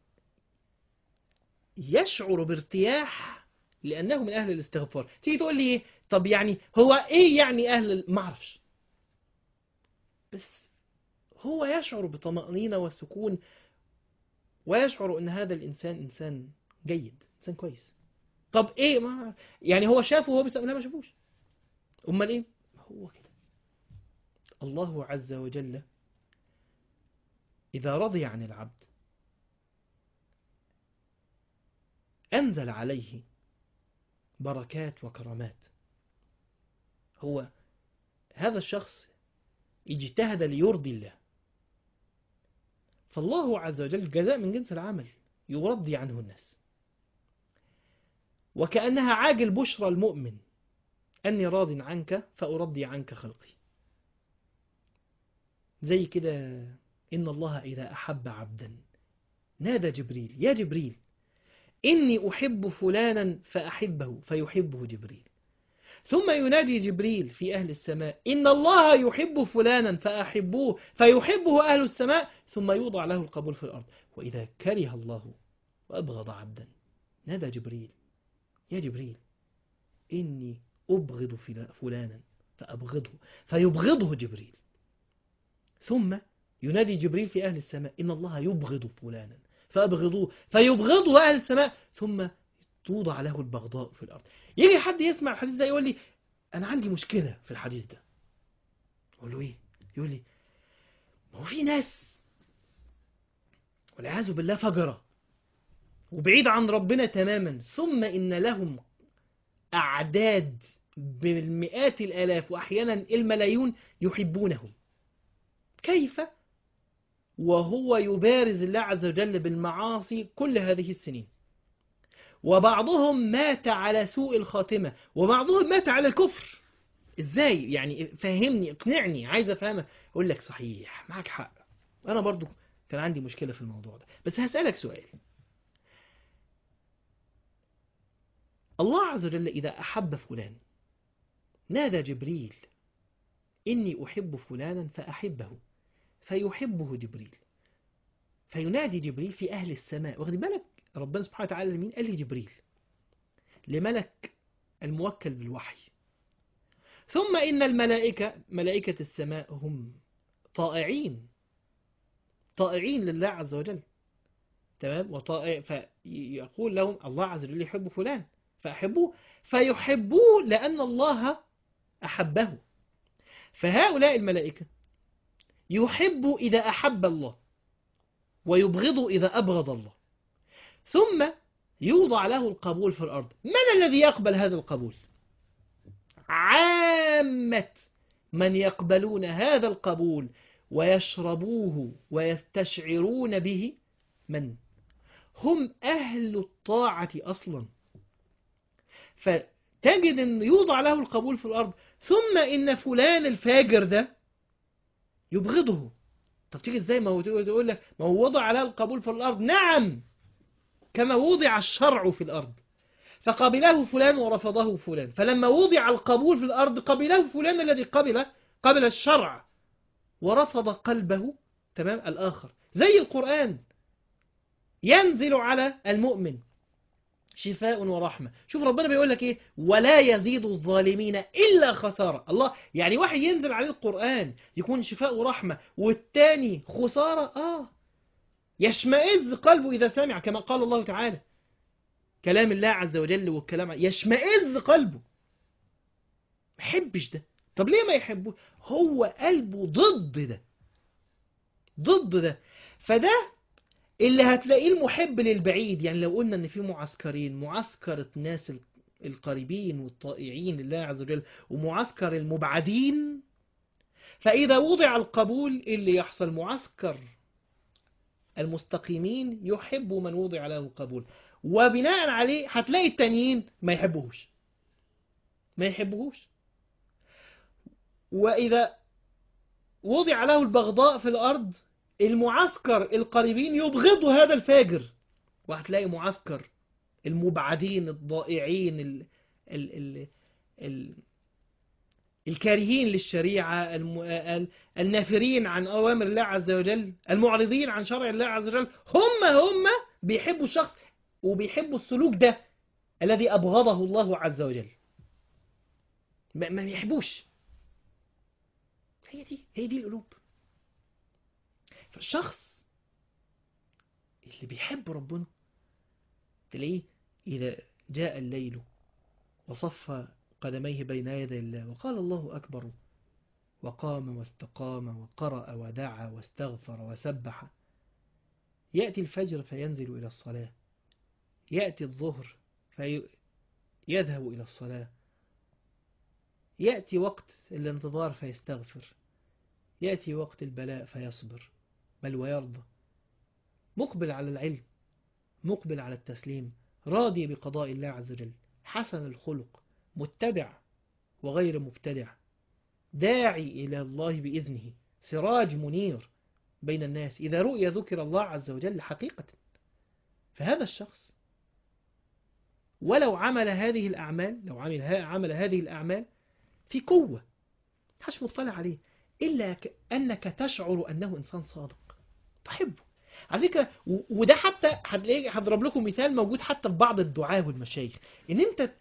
يشعر بارتياح لأنه من أهل الاستغفار. تيجي تقول لي إيه؟ طب يعني هو إيه يعني معرفش، بس هو يشعر بطمأنينة وسكون، ويشعر أن هذا الإنسان إنسان جيد، إنسان كويس. طب إيه؟ ما يعني هو شافه وهو لا ما شافوش، أمال إيه؟ هو كده. الله عز وجل إذا رضي عن العبد أنزل عليه بركات وكرامات. هو هذا الشخص اجتهد ليرضي الله، فالله عز وجل جزاء من جنس العمل يرضي عنه الناس، وكأنها عاجل بشرى المؤمن أني راض عنك فأرضي عنك خلقي. زي كده إن الله إذا أحب عبدا نادى جبريل يا جبريل إني أحب فلانا فأحبه فيحبه جبريل، ثم ينادي جبريل في أهل السماء إن الله يحب فلانا فأحبوه فيحبه أهل السماء، ثم يوضع له القبول في الأرض. وإذا كره الله وأبغض عبدا نادى جبريل يا جبريل إني أبغض فلانا فأبغضه فيبغضه جبريل، ثم ينادي جبريل في أهل السماء إن الله يبغض فلانا فأبغضوه، فيبغضه أهل السماء، ثم توضع له البغضاء في الأرض. يجي حد يسمع الحديث ده يقول لي أنا عندي مشكلة في الحديث ده. أقول له إيه؟ يقول لي ما هو في ناس والعياذ بالله فجرة وبعيد عن ربنا تماما، ثم إن لهم أعداد بالمئات الآلاف وأحيانا الملايين يحبونه. كيف وهو يبارز الله عز وجل بالمعاصي كل هذه السنين؟ وبعضهم مات على سوء الخاتمة، وبعضهم مات على الكفر. ازاي يعني؟ فهمني، اقنعني، عايز افهمك. اقول لك صحيح، معك حق، انا برضو كان عندي مشكلة في الموضوع ده. بس هسألك سؤال. الله عز وجل إذا أحب فلان نادى جبريل إني أحب فلانا فأحبه، فيحبه جبريل، فينادي جبريل في أهل السماء. واخد بالك ربنا سبحانه وتعالى لمين؟ قال لي جبريل، لملك الموكل بالوحي. ثم إن الملائكة، ملائكة السماء، هم طائعين، طائعين لله عز وجل، تمام، وطائع، فيقول لهم الله عز وجل يحب فلان فأحبوه، فيحبوه لأن الله أحبه. فهؤلاء الملائكة يحب إذا أحب الله، ويبغض إذا أبغض الله، ثم يوضع له القبول في الأرض. من الذي يقبل هذا القبول؟ عامة من يقبلون هذا القبول ويشربوه ويستشعرون به من هم أهل الطاعة أصلا. فتجد أن يوضع له القبول في الأرض، ثم إن فلان الفاجر ده يبغضه. طب تيجي ازاي؟ ما هو تقول لك ما هو وضع له القبول في الأرض، نعم، كما وضع الشرع في الأرض، فقبله فلان ورفضه فلان، فلما وضع القبول في الأرض قبله فلان الذي قبل الشرع، ورفض قلبه، تمام، الآخر. زي القرآن ينزل على المؤمن شفاء ورحمة. شوف ربنا بيقول لك ايه؟ ولا يزيد الظالمين إلا خسارة. الله يعني واحد ينزل عليه القرآن يكون شفاء ورحمة، والتاني خسارة. يشمئز قلبه إذا سمع، كما قال الله تعالى كلام الله عز وجل، والكلام يشمئز قلبه، ما يحبش ده. طب ليه ما يحبه؟ هو قلبه ضد ده، ضد ده. فده اللي هتلاقيه المحب للبعيد. يعني لو قلنا ان في معسكرين، معسكر الناس القريبين والطائعين لله عز وجل، ومعسكر المبعدين، فإذا وضع القبول اللي يحصل معسكر المستقيمين يحب من وضع له القبول، وبناء عليه هتلاقي التانيين ما يحبوهوش، ما يحبوهوش. وإذا وضع له البغضاء في الأرض، المعسكر القريبين يبغضوا هذا الفاجر، وهتلاقي معسكر المبعدين الضائعين ال ال الكارهين للشريعة، النافرين عن أوامر الله عز وجل، المعرضين عن شرع الله عز وجل، هم بيحبوا الشخص وبيحبوا السلوك ده الذي أبغضه الله عز وجل، ما بيحبوش. هي دي القلوب. فالشخص اللي بيحب ربنا تلاقيه إذا جاء الليل وصف قدميه بين يدي الله وقال الله أكبر، وقام واستقام وقرأ ودعا واستغفر وسبح، يأتي الفجر فينزل إلى الصلاة، يأتي الظهر فيذهب إلى الصلاة، يأتي وقت الانتظار فيستغفر، يأتي وقت البلاء فيصبر بل ويرضى، مقبل على العلم، مقبل على التسليم، راضي بقضاء الله عز وجل، حسن الخلق، متبع وغير مبتدع، داعي إلى الله بإذنه، سراج منير بين الناس، إذا رؤي ذكر الله عز وجل حقيقة. فهذا الشخص ولو عمل هذه الأعمال، لو عمل هذه الأعمال في قوة مش مطلع عليه، إلا أنك تشعر أنه إنسان صادق تحبه على فكرة. وده حتى هتلاقي، هضرب لكم مثال موجود حتى في بعض الدعاة والمشايخ، إن أنت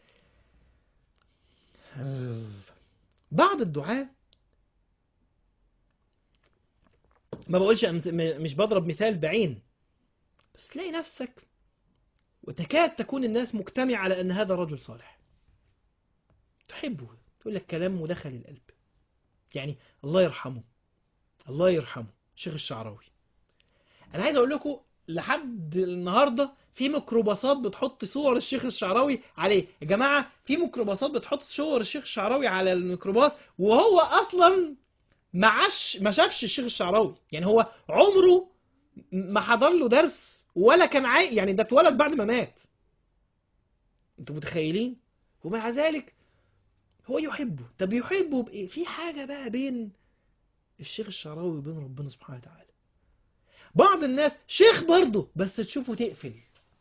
بعض الدعاة ما بقولش مش بضرب مثال بعين، بس تلاقي نفسك وتكاد تكون الناس مجتمعة على أن هذا رجل صالح، تحبه، تقول لك كلام مدخل القلب. يعني الله يرحمه، الله يرحمه الشيخ الشعراوي. أنا عايز أقول لكم لحد النهاردة في ميكروباصات بتحط صور الشيخ الشعراوي عليه. يا جماعة في ميكروباصات بتحط صور الشيخ الشعراوي على الميكروباص وهو أصلا ما شافش الشيخ الشعراوي. يعني هو عمره ما حضر له درس ولا كان يعني ده اتولد بعد ما مات. انتوا متخيلين؟ ومع ذلك هو يحبه. طب يحبه بإيه؟ في حاجة بقى بين الشيخ الشعراوي وبين ربنا سبحانه وتعالى. بعض الناس شيخ برضه بس تشوفه تقفل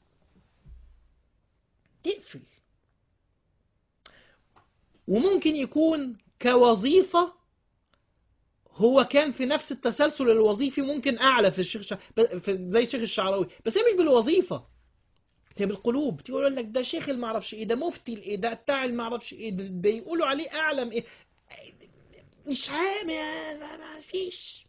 تقفل. وممكن يكون كوظيفة هو كان في نفس التسلسل الوظيفي، ممكن أعلى في زي الشيخ الشعراوي، بس هي مش بالوظيفة، هي بالقلوب. تقول لك ده شيخ المعرفش ايه، ده مفتي الايه، ده بتاع المعرفش ايه، ده بيقولوا عليه أعلم ايه. مش عام، ما فيش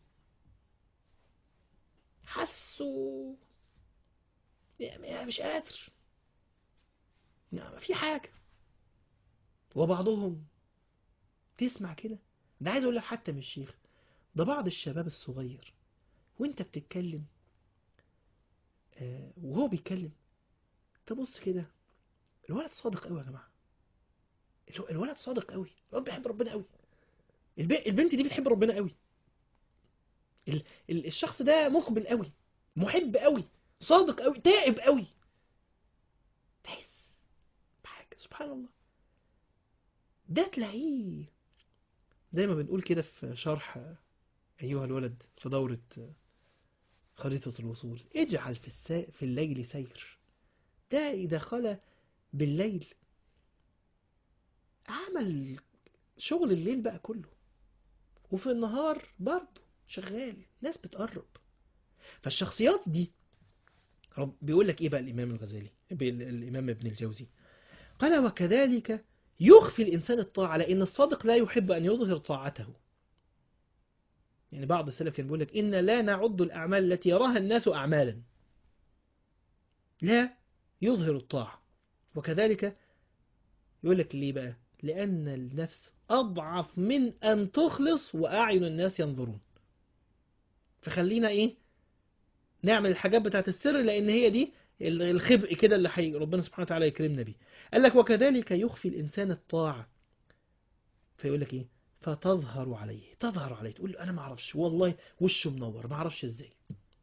حسوا، يعني مش قادر، ما في حاجة. وبعضهم تسمع كده، ده عايز اقول لك حتى مش شيخ، ده بعض الشباب الصغير وانت بتتكلم وهو بيتكلم تبص كده، الولد صادق قوي يا جماعة، الولد صادق قوي، الولد بيحب ربنا قوي، البنت دي بتحب ربنا قوي، الشخص ده مقبل قوي، محب قوي، صادق قوي، تائب قوي. تحس بحاجة سبحان الله. ده تلاقيه زي ما بنقول كده في شرح أيها الولد في دورة خريطة الوصول، اجعل في الليل سير. ده إذا خلى بالليل عمل شغل الليل بقى كله، وفي النهار برضه شغال، ناس بتقرب. فالشخصيات دي بيقول لك إيه بقى الإمام الغزالي، الإمام ابن الجوزي قال: وكذلك يخفي الإنسان الطاعة، لأن الصادق لا يحب أن يظهر طاعته. يعني بعض السلف كان بيقول لك: إن لا نعد الأعمال التي يراها الناس أعمالا، لا يظهر الطاعة. وكذلك يقول لك ليه بقى؟ لأن النفس أضعف من أن تخلص وأعين الناس ينظرون. فخلينا إيه، نعمل الحاجات بتاعت السر، لأن هي دي الخبء كده اللي ربنا سبحانه وتعالى يكرمنا بيه. قال لك: وكذلك يخفي الإنسان الطاعة. فيقول لك إيه؟ فتظهر عليه، تظهر عليه، تقول له أنا ما أعرفش والله، وشه منور ما أعرفش إزاي،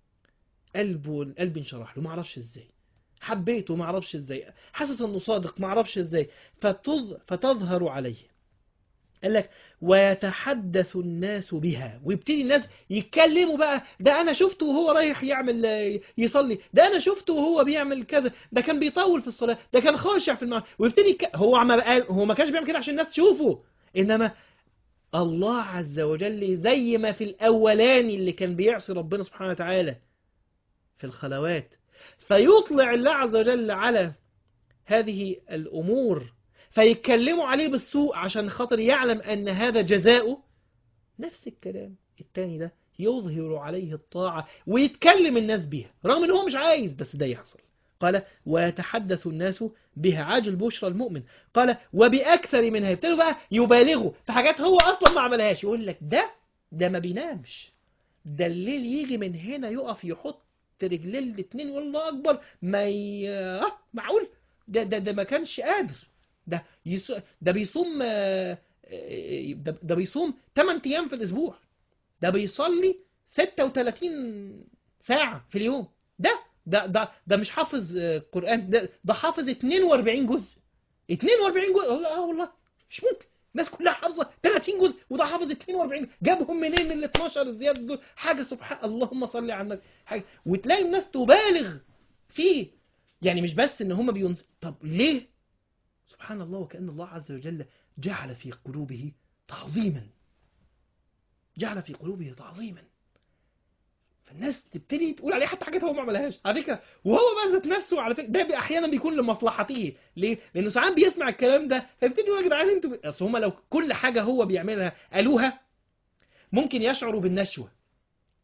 قلبي انشرح له ما أعرفش إزاي، حبيته ما أعرفش إزاي، حاسس إنه صادق ما أعرفش إزاي، فتظهر عليه. قال لك: ويتحدث الناس بها، ويبتدي الناس يتكلموا بقى: ده انا شفته وهو رايح يعمل يصلي، ده انا شفته وهو بيعمل كذا، ده كان بيطول في الصلاة، ده كان خاشع في المعنى. ويبتدي هو ما كانش بيعمل كده عشان الناس تشوفه، انما الله عز وجل زي ما في الاولاني اللي كان بيعصي ربنا سبحانه وتعالى في الخلوات، فيطلع الله عز وجل على هذه الأمور فيتكلموا عليه بالسوء عشان خاطر يعلم أن هذا جزاؤه. نفس الكلام التاني ده يظهر عليه الطاعة ويتكلم الناس بها رغم أنه هو مش عايز، بس ده يحصل. قال: ويتحدث الناس بها، عاجل بشرى المؤمن. قال: وبأكثر منها، يبتدوا بقى يبالغوا في حاجات هو أصلا ما عملهاش. يقول لك ده ما بينامش، ده الليل يجي من هنا يقف يحط رجلين الاتنين والله أكبر معقول؟ ده ما كانش قادر، ده بيصوم ده بيصوم 8 أيام في الأسبوع، ده بيصلي 36 ساعة في اليوم، ده مش حافظ قرآن، ده حافظ 42 جزء، 42 جزء. والله مش ممكن، الناس كلها حافظة 30 جزء وده حافظ 42، جابهم منين ال 12 الزيادة دول؟ حاجة سبحان اللهم صل على النبي، حاجة. وتلاقي الناس تبالغ فيه، يعني مش بس ان هم طب ليه؟ سبحان الله، وكأن الله عز وجل جعل في قلوبه تعظيما، جعل في قلوبه تعظيما، فالناس تبتدي تقول عليه حتى حاجات هو ما عملهاش على فكره، وهو بقى ذات نفسه على فكره ده احيانا بيكون لمصلحته. ليه؟ لانه ساعات بيسمع الكلام ده فيبتدي يقول: يا جدعان انتوا، اصل هم لو كل حاجه هو بيعملها قالوها ممكن يشعروا بالنشوه،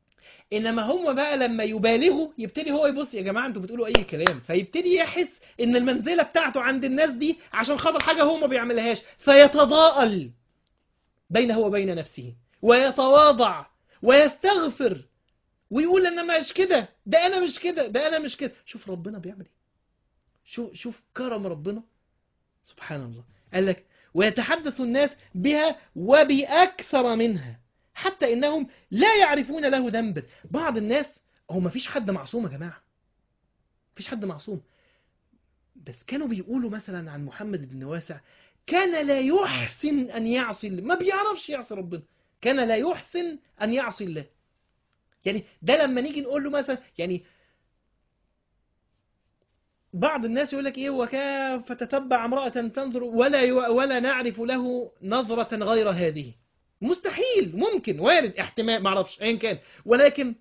انما هم بقى لما يبالغوا يبتدي هو يبص، يا جماعه انتوا بتقولوا اي كلام، فيبتدي يحس ان المنزله بتاعته عند الناس دي عشان خاطر حاجه هو ما بيعملهاش، فيتضاءل بينه وبين نفسه ويتواضع ويستغفر ويقول انا مش كده، ده انا مش كده، ده انا مش كده. شوف ربنا بيعمل ايه، شوف كرم ربنا سبحان الله. قال لك ويتحدث الناس بها وبأكثر منها حتى إنهم لا يعرفون له ذنبا. بعض الناس، هو ما فيش حد معصوم يا جماعة، فيش حد معصوم، بس كانوا بيقولوا مثلا عن محمد بن واسع كان لا يحسن أن يعصي الله، ما بيعرفش يعصي ربنا، كان لا يحسن أن يعصي الله. يعني ده لما نيجي نقول له مثلا، يعني بعض الناس يقول لك ايه، وكيف فتتبع امرأة تنظر ولا نعرف له نظرة غير هذه. مستحيل، ممكن، وارد، احتمال، ما اعرفش ايا كان، ولكن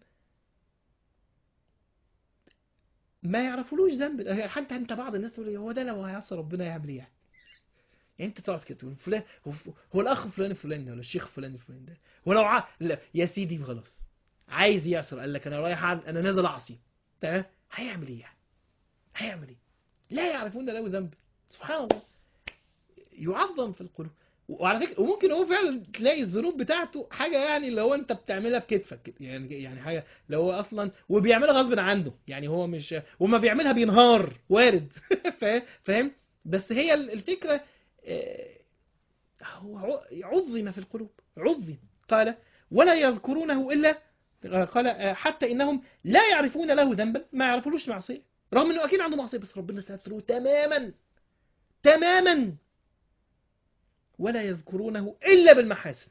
ما يعرفولوش ذنب. حتى انت بعض الناس تقول هو ده لو هيعصي ربنا يعمل ايه يعني انت تقعد كده تقول فلان هو الاخ فلان الفلاني ده ولا الشيخ فلان الفلاني ده، ولو لا يا سيدي خلاص عايز يعصر، قال لك انا رايح انا نازل اعصي، تمام، هيعمل ايه يعني؟ هيعمل ايه؟ لا يعرفون له ذنب. سبحان الله، يعظم في القلوب. وعلى فكره، وممكن هو فعلا تلاقي الذنوب بتاعته حاجه يعني اللي هو انت بتعملها بكتفك كده، يعني حاجه اللي هو اصلا وبيعملها غصب عنه، يعني هو مش، وما بيعملها بينهار، وارد. فاهم؟ بس هي الفكره، آه، هو عظم في القلوب، عظم. قال ولا يذكرونه الا، قال حتى انهم لا يعرفون له ذنبا، ما يعرفولوش معصيه، رغم انه اكيد عنده معصيه، بس ربنا ستره تماما تماما. ولا يذكرونه إلا بالمحاسن.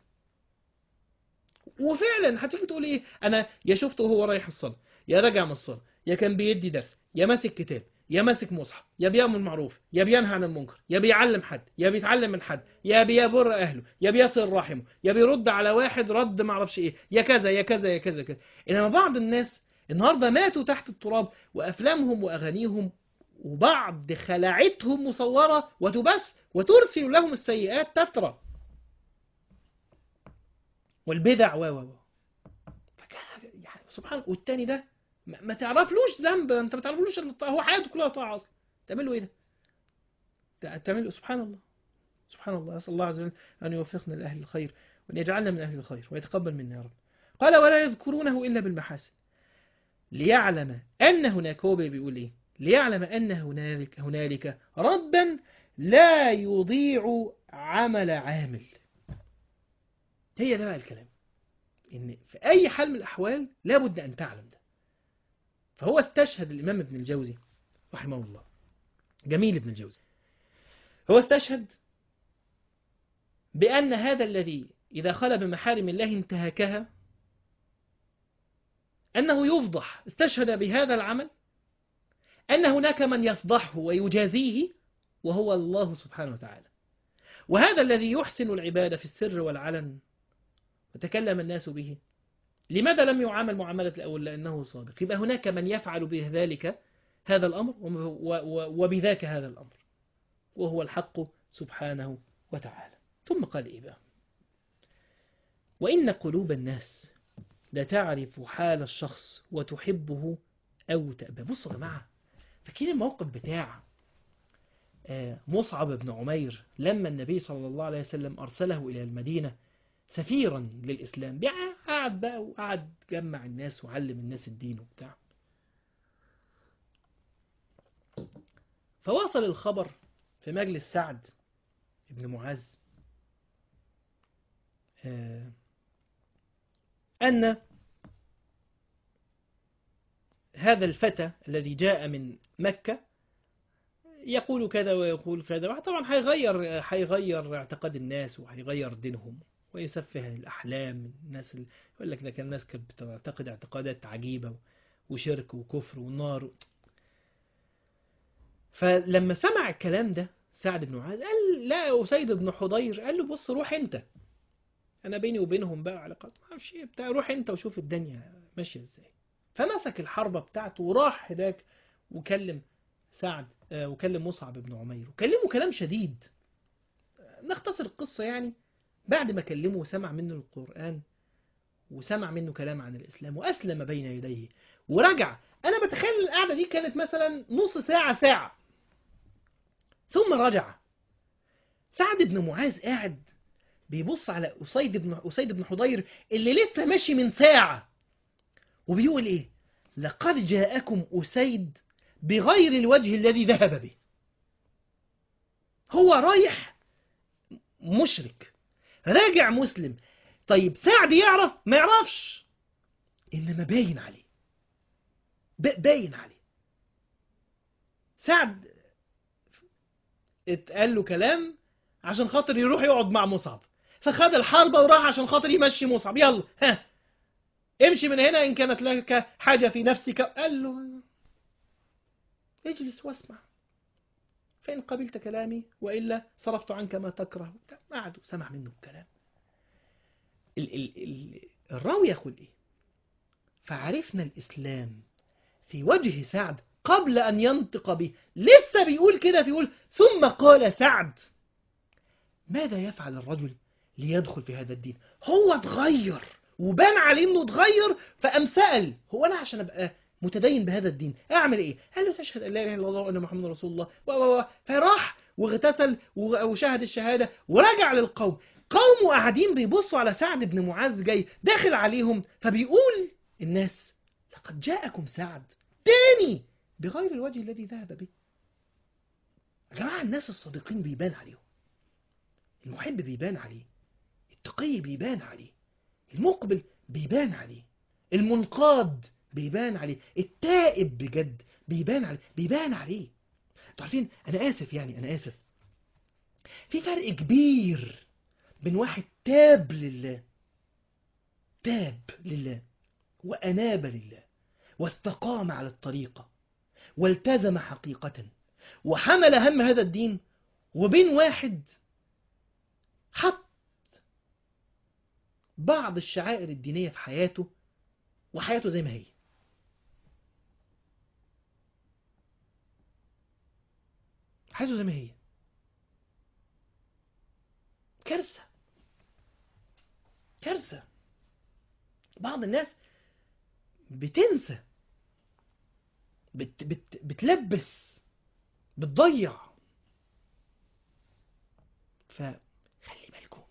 وفعلا هتيجي تقول ايه، انا يا شفته وهو رايح الصلاة، يا راجع من الصلاة، يا كان بيدي درس، يا ماسك كتاب، يا ماسك مصحف، يا بيأمر بالمعروف، يا بينهى عن المنكر، يا بيعلم حد، يا بيتعلم من حد، يا بيبر اهله، يا بيصل رحمه، يا بيرد على واحد رد ما اعرفش ايه، يا كذا يا كذا يا كذا كذا. انما بعض الناس النهارده ماتوا تحت التراب، وافلامهم واغانيهم وبعض خلاعتهم مصورة وتبث وترسل لهم السيئات تترى والبدع يعني سبحان الله. والتاني ده ما تعرفلوش ذنب، انت ما تعرفلوش هو حياته كلها طاعه اصلا، تعمل له ايه ده؟ تعمل له سبحان الله. سبحان الله، اسال الله عز وجل ان يوفقنا لاهل الخير وان يجعلنا من اهل الخير ويتقبل منا يا رب. قال ولا يذكرونه الا بالمحاسن ليعلم ان هناك، هو بيقول ايه، ليعلم ان هنالك ربا لا يضيع عمل عامل. هي ده بقى الكلام، ان في اي حال من الاحوال لابد ان تعلم ده. فهو استشهد الامام ابن الجوزي رحمه الله، جميل ابن الجوزي، هو استشهد بان هذا الذي اذا خلى بمحارم الله انتهكها انه يفضح. استشهد بهذا العمل ان هناك من يفضحه ويجازيه وهو الله سبحانه وتعالى. وهذا الذي يحسن العبادة في السر والعلن وتكلم الناس به، لماذا لم يعامل معاملة الأول؟ لأنه صادق. يبقى هناك من يفعل بذلك هذا الأمر وبذاك هذا الأمر، وهو الحق سبحانه وتعالى. ثم قال إيه بقى؟ وإن قلوب الناس لتعرف حال الشخص وتحبه أو تأبى. بصوا يا جماعة، فاكرين الموقف بتاع مصعب بن عمير لما النبي صلى الله عليه وسلم أرسله إلى المدينة سفيرا للإسلام، قعد بقى وقعد جمع الناس وعلم الناس الدين وبتاع. فوصل الخبر في مجلس سعد بن معاذ أن هذا الفتى الذي جاء من مكة يقول كذا ويقول كذا، طبعا هيغير اعتقاد الناس وهيغير دينهم ويسفه الأحلام الناس. يقول لك ده كان الناس كانت بتعتقد اعتقادات عجيبة وشرك وكفر ونار. فلما سمع الكلام ده سعد بن معاذ قال لا، أسيد بن حضير قال له بص روح انت، انا بيني وبينهم بقى علاقات ما اعرفش ايه بتاع، روح انت وشوف الدنيا ماشيه ازاي. فمسك الحربه بتاعته وراح هناك وكلم سعد، وكلم مصعب بن عمير وكلمه كلام شديد. نختصر القصه يعني، بعد ما كلمه وسمع منه القرآن وسمع منه كلام عن الإسلام وأسلم بين يديه ورجع. أنا بتخيل القعدة دي كانت مثلا نص ساعة ساعة، ثم رجع. سعد بن معاذ قاعد بيبص على أسيد بن حضير اللي لسه ماشي من ساعة، وبيقول إيه؟ لقد جاءكم أسيد بغير الوجه الذي ذهب به. هو رايح مشرك راجع مسلم. طيب سعد يعرف؟ ما يعرفش، إنما باين عليه، باين عليه. سعد اتقال له كلام عشان خاطر يروح يقعد مع مصعب، فخد الحربة وراح عشان خاطر يمشي مصعب. يلا ها امشي من هنا إن كانت لك حاجة في نفسك. قال له اجلس واسمع، فإن قبلت كلامي وإلا صرفت عنك ما تكره. قعد وسمع منه الكلام. الراوي يقول إيه؟ فعرفنا الإسلام في وجه سعد قبل أن ينطق به. لسه بيقول كده، بيقول ثم قال سعد ماذا يفعل الرجل ليدخل في هذا الدين؟ هو اتغير وبان عليه انه اتغير، فقام سأل هو انا عشان ابقى متدين بهذا الدين اعمل ايه؟ قال له تشهد ان لا اله الا الله وان محمد رسول الله فراح واغتسل وشهد الشهاده ورجع للقوم. قومه قاعدين بيبصوا على سعد بن معاذ جاي داخل عليهم، فبيقول الناس لقد جاءكم سعد تاني بغير الوجه الذي ذهب به. يا جماعه الناس الصادقين بيبان عليهم، المحب بيبان عليه، التقي بيبان عليه، المقبل بيبان عليه، المنقاد بيبان عليه، التائب بجد بيبان عليه. انتوا عارفين انا اسف، يعني انا اسف، في فرق كبير بين واحد تاب لله واناب لله واستقام على الطريقة والتزم حقيقة وحمل هم هذا الدين، وبين واحد حط بعض الشعائر الدينية في حياته وحياته زي ما هي. حياته زي ما هي. كارثة، كارثة. بعض الناس بتنسى، بتلبس، بتضيع. فخلي بالكم،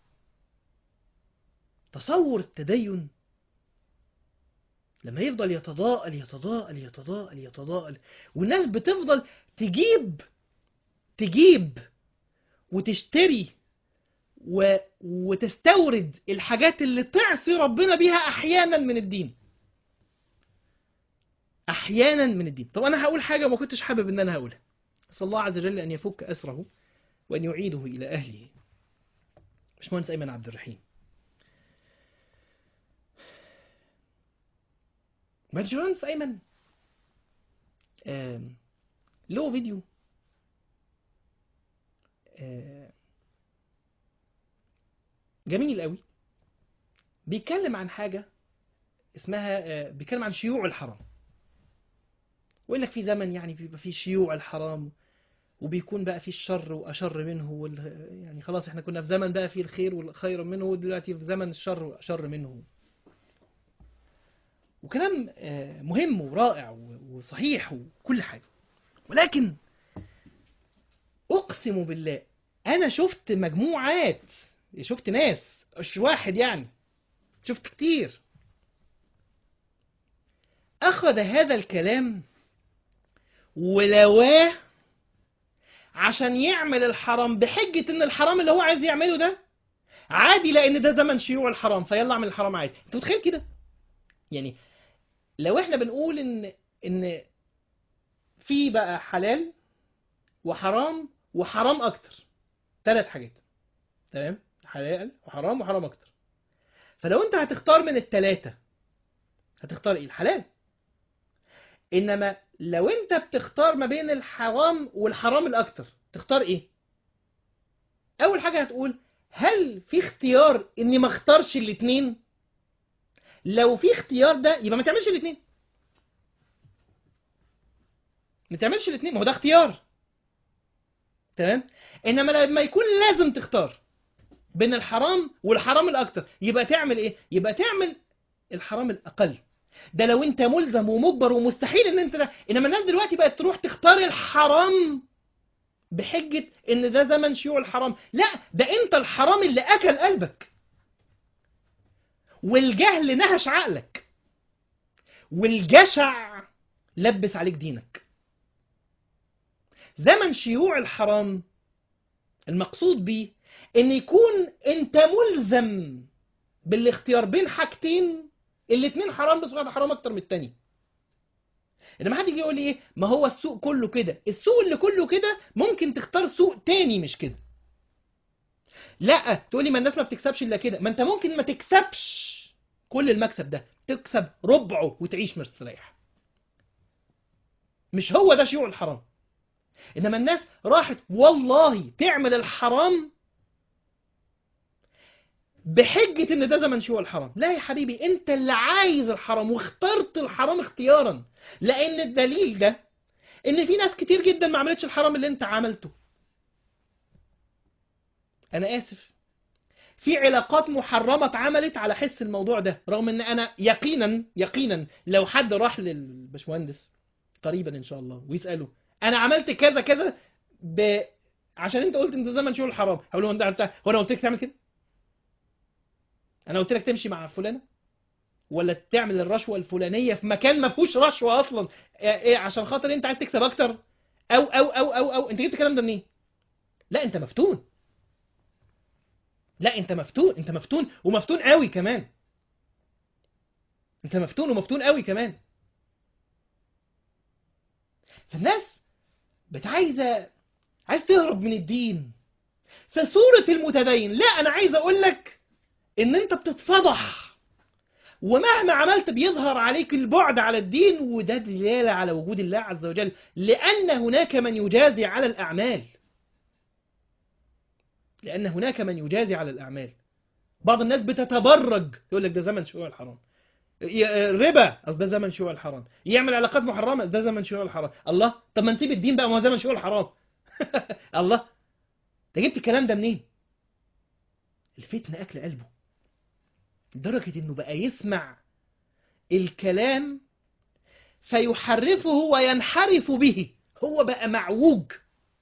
تصور التدين لما يفضل يتضاءل يتضاءل يتضاءل يتضاءل، والناس بتفضل تجيب وتشتري وتستورد الحاجات اللي تعصي ربنا بيها أحيانا من الدين، أحيانا من الدين. طب أنا هقول حاجة ما كنتش حابب إن أنا هقولها. أسأل الله عز وجل أن يفك أسره وأن يعيده إلى أهله. باشمهندس أيمن عبد الرحيم، باشمهندس أيمن له فيديو جميل قوي، بيتكلم عن حاجة اسمها بيتكلم عن شيوع الحرام، ويقول لك في زمن يعني بيبقى في شيوع الحرام وبيكون بقى في الشر وأشر منه يعني خلاص احنا كنا في زمن بقى فيه الخير والخير منه، ودلوقتي في زمن الشر وأشر منه. وكلام مهم ورائع وصحيح وكل حاجة. ولكن أقسم بالله أنا شفت مجموعات، شفت ناس، مش واحد يعني، شفت كتير أخذ هذا الكلام ولواه عشان يعمل الحرام بحجة ان الحرام اللي هو عايز يعمله ده عادي، لان ده زمن شيوع الحرام فيلا اعمل الحرام عادي. انت متخيل كده؟ يعني لو احنا بنقول ان في بقى حلال وحرام وحرام اكتر، 3 حاجات، تمام؟ حلال وحرام وحرام اكتر. فلو انت هتختار من ال3 هتختار ايه؟ الحلال. انما لو انت بتختار ما بين الحرام والحرام الاكتر تختار ايه؟ اول حاجة هتقول هل في اختيار اني ما اختارش الاثنين؟ لو في اختيار ده يبقى ما تعملش الاثنين، ما تعملش الاثنين، ما هو ده اختيار، تمام؟ انما لما يكون لازم تختار بين الحرام والحرام الأكتر، يبقى تعمل إيه؟ يبقى تعمل الحرام الأقل. ده لو أنت ملزم ومجبر ومستحيل إن أنت ده. إنما الناس دلوقتي بقت تروح تختار الحرام بحجة إن ده زمن شيوع الحرام. لا، ده أنت الحرام اللي أكل قلبك، والجهل نهش عقلك، والجشع لبس عليك دينك. زمن شيوع الحرام المقصود بيه ان يكون انت ملزم بالاختيار بين حاجتين الاتنين حرام، بس واحد حرام اكتر من التاني. انما حد يجي يقول لي ايه، ما هو السوق كله كده. السوق اللي كله كده ممكن تختار سوق تاني مش كده. لا تقول لي ما الناس ما بتكسبش الا كده. ما انت ممكن ما تكسبش كل المكسب ده، تكسب ربعه وتعيش مستريح. مش هو ده شيوع الحرام. انما الناس راحت والله تعمل الحرام بحجة ان ده زمن شيوع الحرام. لا يا حبيبي، انت اللي عايز الحرام واخترت الحرام اختيارا. لان الدليل ده ان في ناس كتير جدا ما عملتش الحرام اللي انت عملته. انا اسف، في علاقات محرمة اتعملت على حس الموضوع ده، رغم ان انا يقينا لو حد راح للبشمهندس قريبا ان شاء الله ويسأله انا عملت كذا كذا عشان انت قلت ان ده زمن شيوع الحرام، هقول له انت هو انا قلت لك تعمل كده؟ انا قلت لك تمشي مع فلانة ولا تعمل الرشوة الفلانية في مكان ما فيهوش رشوة اصلا، ايه عشان خاطر انت عايز تكسب اكتر؟ او انت جبت الكلام ده منين؟ لا انت مفتون. لا انت مفتون، انت مفتون ومفتون قوي كمان. انت مفتون ومفتون قوي كمان. فالناس عايز تهرب من الدين في صورة المتدين. لا انا عايز اقول لك ان انت بتتفضح، ومهما عملت بيظهر عليك البعد على الدين، وده دلالة على وجود الله عز وجل، لأن هناك من يجازي على الأعمال. لأن هناك من يجازي على الأعمال. بعض الناس بتتبرج يقول لك ده زمن شيوع الحرام. ربا، أصل ده زمن شيوع الحرام. يعمل علاقات محرمة، ده زمن شيوع الحرام. الله، طب ما نسيب الدين بقى، ما هو زمن شيوع الحرام. الله، انت جبت الكلام ده منين؟ الفتنة أكل قلبه لدرجة إنه بقى يسمع الكلام فيحرفه وينحرف به. هو بقى معوج،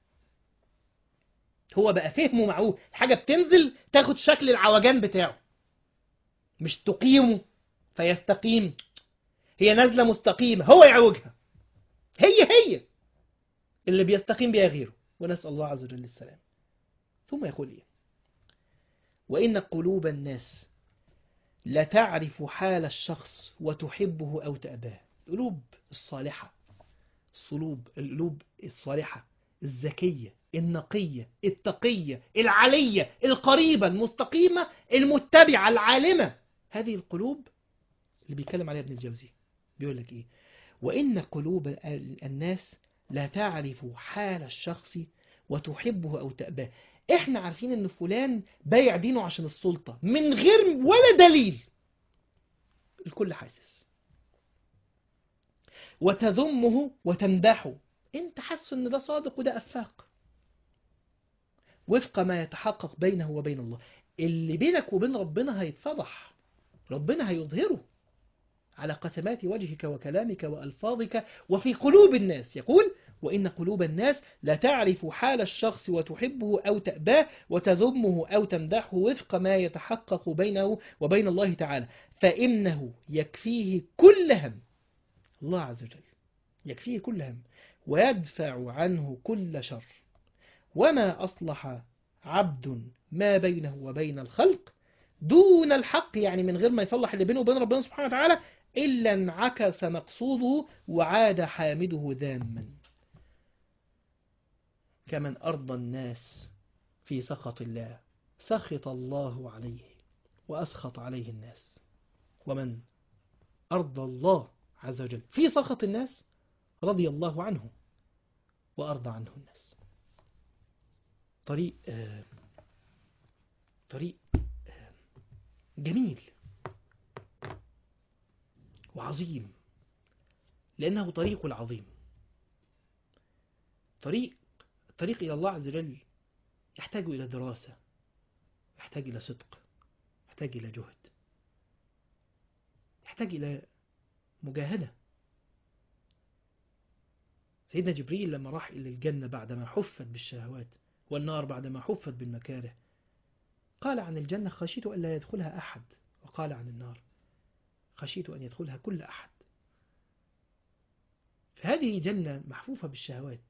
هو بقى فهمه معوج. الحاجة بتنزل تاخد شكل العوجان بتاعه، مش تقيمه فيستقيم. هي نازلة مستقيمة، هو يعوجها. هي اللي بيستقيم بها غيره، ونسأل الله عز وجل السلام. ثم يقول إيه؟ وإن قلوب الناس لتعرف حال الشخص وتحبه أو تأباه. القلوب الصالحة، القلوب الصالحة الذكية النقية التقية العلية القريبة المستقيمة المتبعة العالمة، هذه القلوب اللي بيتكلم عليها ابن الجوزي. بيقول لك إيه؟ وإن قلوب الناس لا تعرف حال الشخص وتحبه أو تأباه. إحنا عارفين إن فلان بايع دينه عشان السلطة من غير ولا دليل، الكل حاسس. وتذمه وتمدحه، انت حاسس ان ده صادق وده أفاق، وفق ما يتحقق بينه وبين الله. اللي بينك وبين ربنا هيتفضح، ربنا هيظهره على قسمات وجهك وكلامك وألفاظك وفي قلوب الناس. يقول وإن قلوب الناس لا تعرف حال الشخص وتحبه أو تأباه وتذمه أو تمدحه وفق ما يتحقق بينه وبين الله تعالى، فإنه يكفيه كل هم. الله عز وجل يكفيه كل هم ويدفع عنه كل شر. وما أصلح عبد ما بينه وبين الخلق دون الحق، يعني من غير ما يصلح اللي بينه وبين ربنا سبحانه وتعالى، إلا انعكس مقصوده وعاد حامده ذاما. كمن أرضى الناس في سخط الله سخط الله عليه وأسخط عليه الناس، ومن أرضى الله عز وجل في سخط الناس رضي الله عنه وأرضى عنه الناس. طريق جميل وعظيم، لأنه طريق العظيم. الطريق إلى الله عز وجل يحتاج إلى دراسة يحتاج إلى صدق، يحتاج إلى جهد، يحتاج إلى مجاهدة. سيدنا جبريل لما راح إلى الجنة بعدما حفت بالشهوات والنار بعدما حفت بالمكاره، قال عن الجنة خشيت أن لا يدخلها أحد، وقال عن النار خشيت أن يدخلها كل أحد. فهذه جنة محفوفة بالشهوات،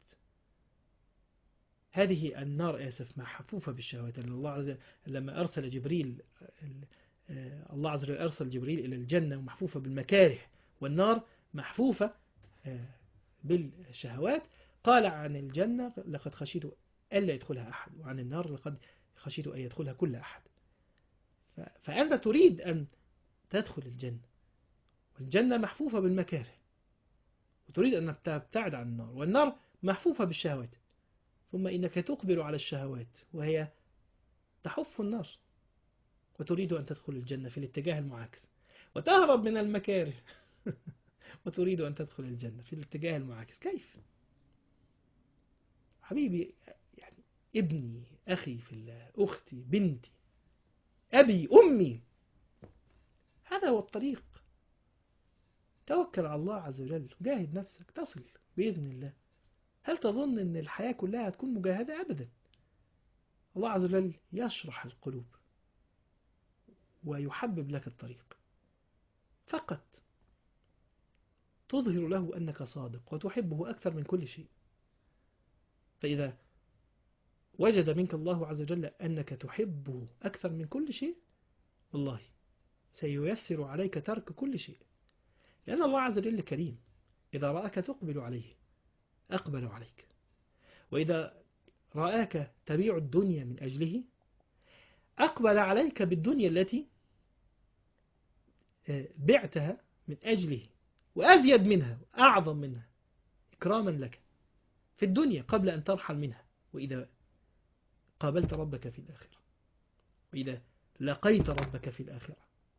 هذه النار محفوفة بالشهوات. الله عز وجل لما أرسل جبريل، الله عز وجل أرسل جبريل إلى الجنة محفوفة بالمكاره، والنار محفوفة بالشهوات. قال عن الجنة لقد خشيت ألا يدخلها أحد، وعن النار لقد خشيت أن يدخلها كل أحد. فأنت تريد أن تدخل الجنة، والجنة محفوفة بالمكاره، وتريد أن تبتعد عن النار، والنار محفوفة بالشهوات. ثم إنك تقبل على الشهوات وهي تحف النار، وتريد أن تدخل الجنة في الاتجاه المعاكس، وتهرب من المكاره وتريد أن تدخل الجنة في الاتجاه المعاكس. كيف؟ حبيبي، يعني ابني، أخي في الله، أختي، بنتي، أبي، أمي، هذا هو الطريق. توكل على الله عز وجل، جاهد نفسك تصل بإذن الله. هل تظن أن الحياة كلها تكون مجاهدة؟ أبدا. الله عز وجل يشرح القلوب ويحبب لك الطريق، فقط تظهر له أنك صادق وتحبه أكثر من كل شيء. فإذا وجد منك الله عز وجل أنك تحبه أكثر من كل شيء، والله سييسر عليك ترك كل شيء، لأن الله عز وجل كريم. إذا رآك تقبل عليه أقبل عليك، وإذا رآك تبيع الدنيا من أجله أقبل عليك بالدنيا التي بعتها من أجله، وأزيد منها وأعظم منها إكراما لك في الدنيا قبل أن ترحل منها. وإذا قابلت ربك في الآخرة، وإذا لقيت ربك في الآخرة،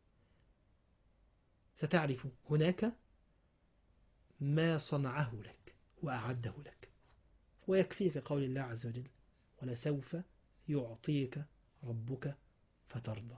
ستعرف هناك ما صنعه لك وأعده لك. ويكفيك قول الله عز وجل: ولسوف يعطيك ربك فترضى.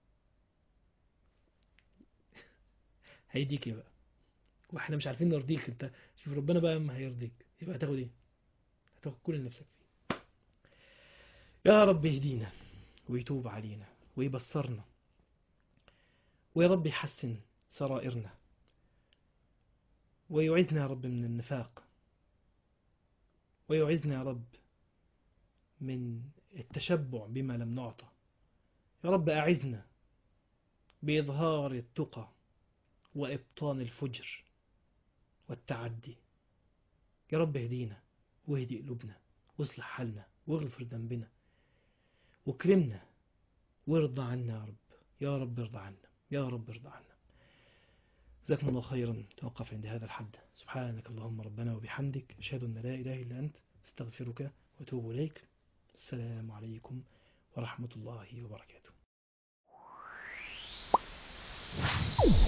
هيديك بقى، واحنا مش عارفين نرضيك. انت شوف ربنا بقى اما هيرضيك يبقى هتاخد ايه؟ هتاخد كل اللي نفسك فيه. يا رب يهدينا ويتوب علينا ويبصرنا، ويا رب يحسن سرائرنا، ويعيذنا يا رب من النفاق، ويعيذنا يا رب من التشبع بما لم نعطى. يا رب أعذنا بإظهار التقى وإبطان الفجر والتعدي. يا رب اهدينا واهدي قلوبنا واصلح حالنا واغفر ذنبنا واكرمنا وارضى عنا يا رب. يا رب ارضى عنا، يا رب ارضى عنا. جزاكم الله خيرا. توقف عند هذا الحد. سبحانك اللهم ربنا وبحمدك، أشهد أن لا إله إلا أنت، استغفرك وأتوب إليك. السلام عليكم ورحمة الله وبركاته.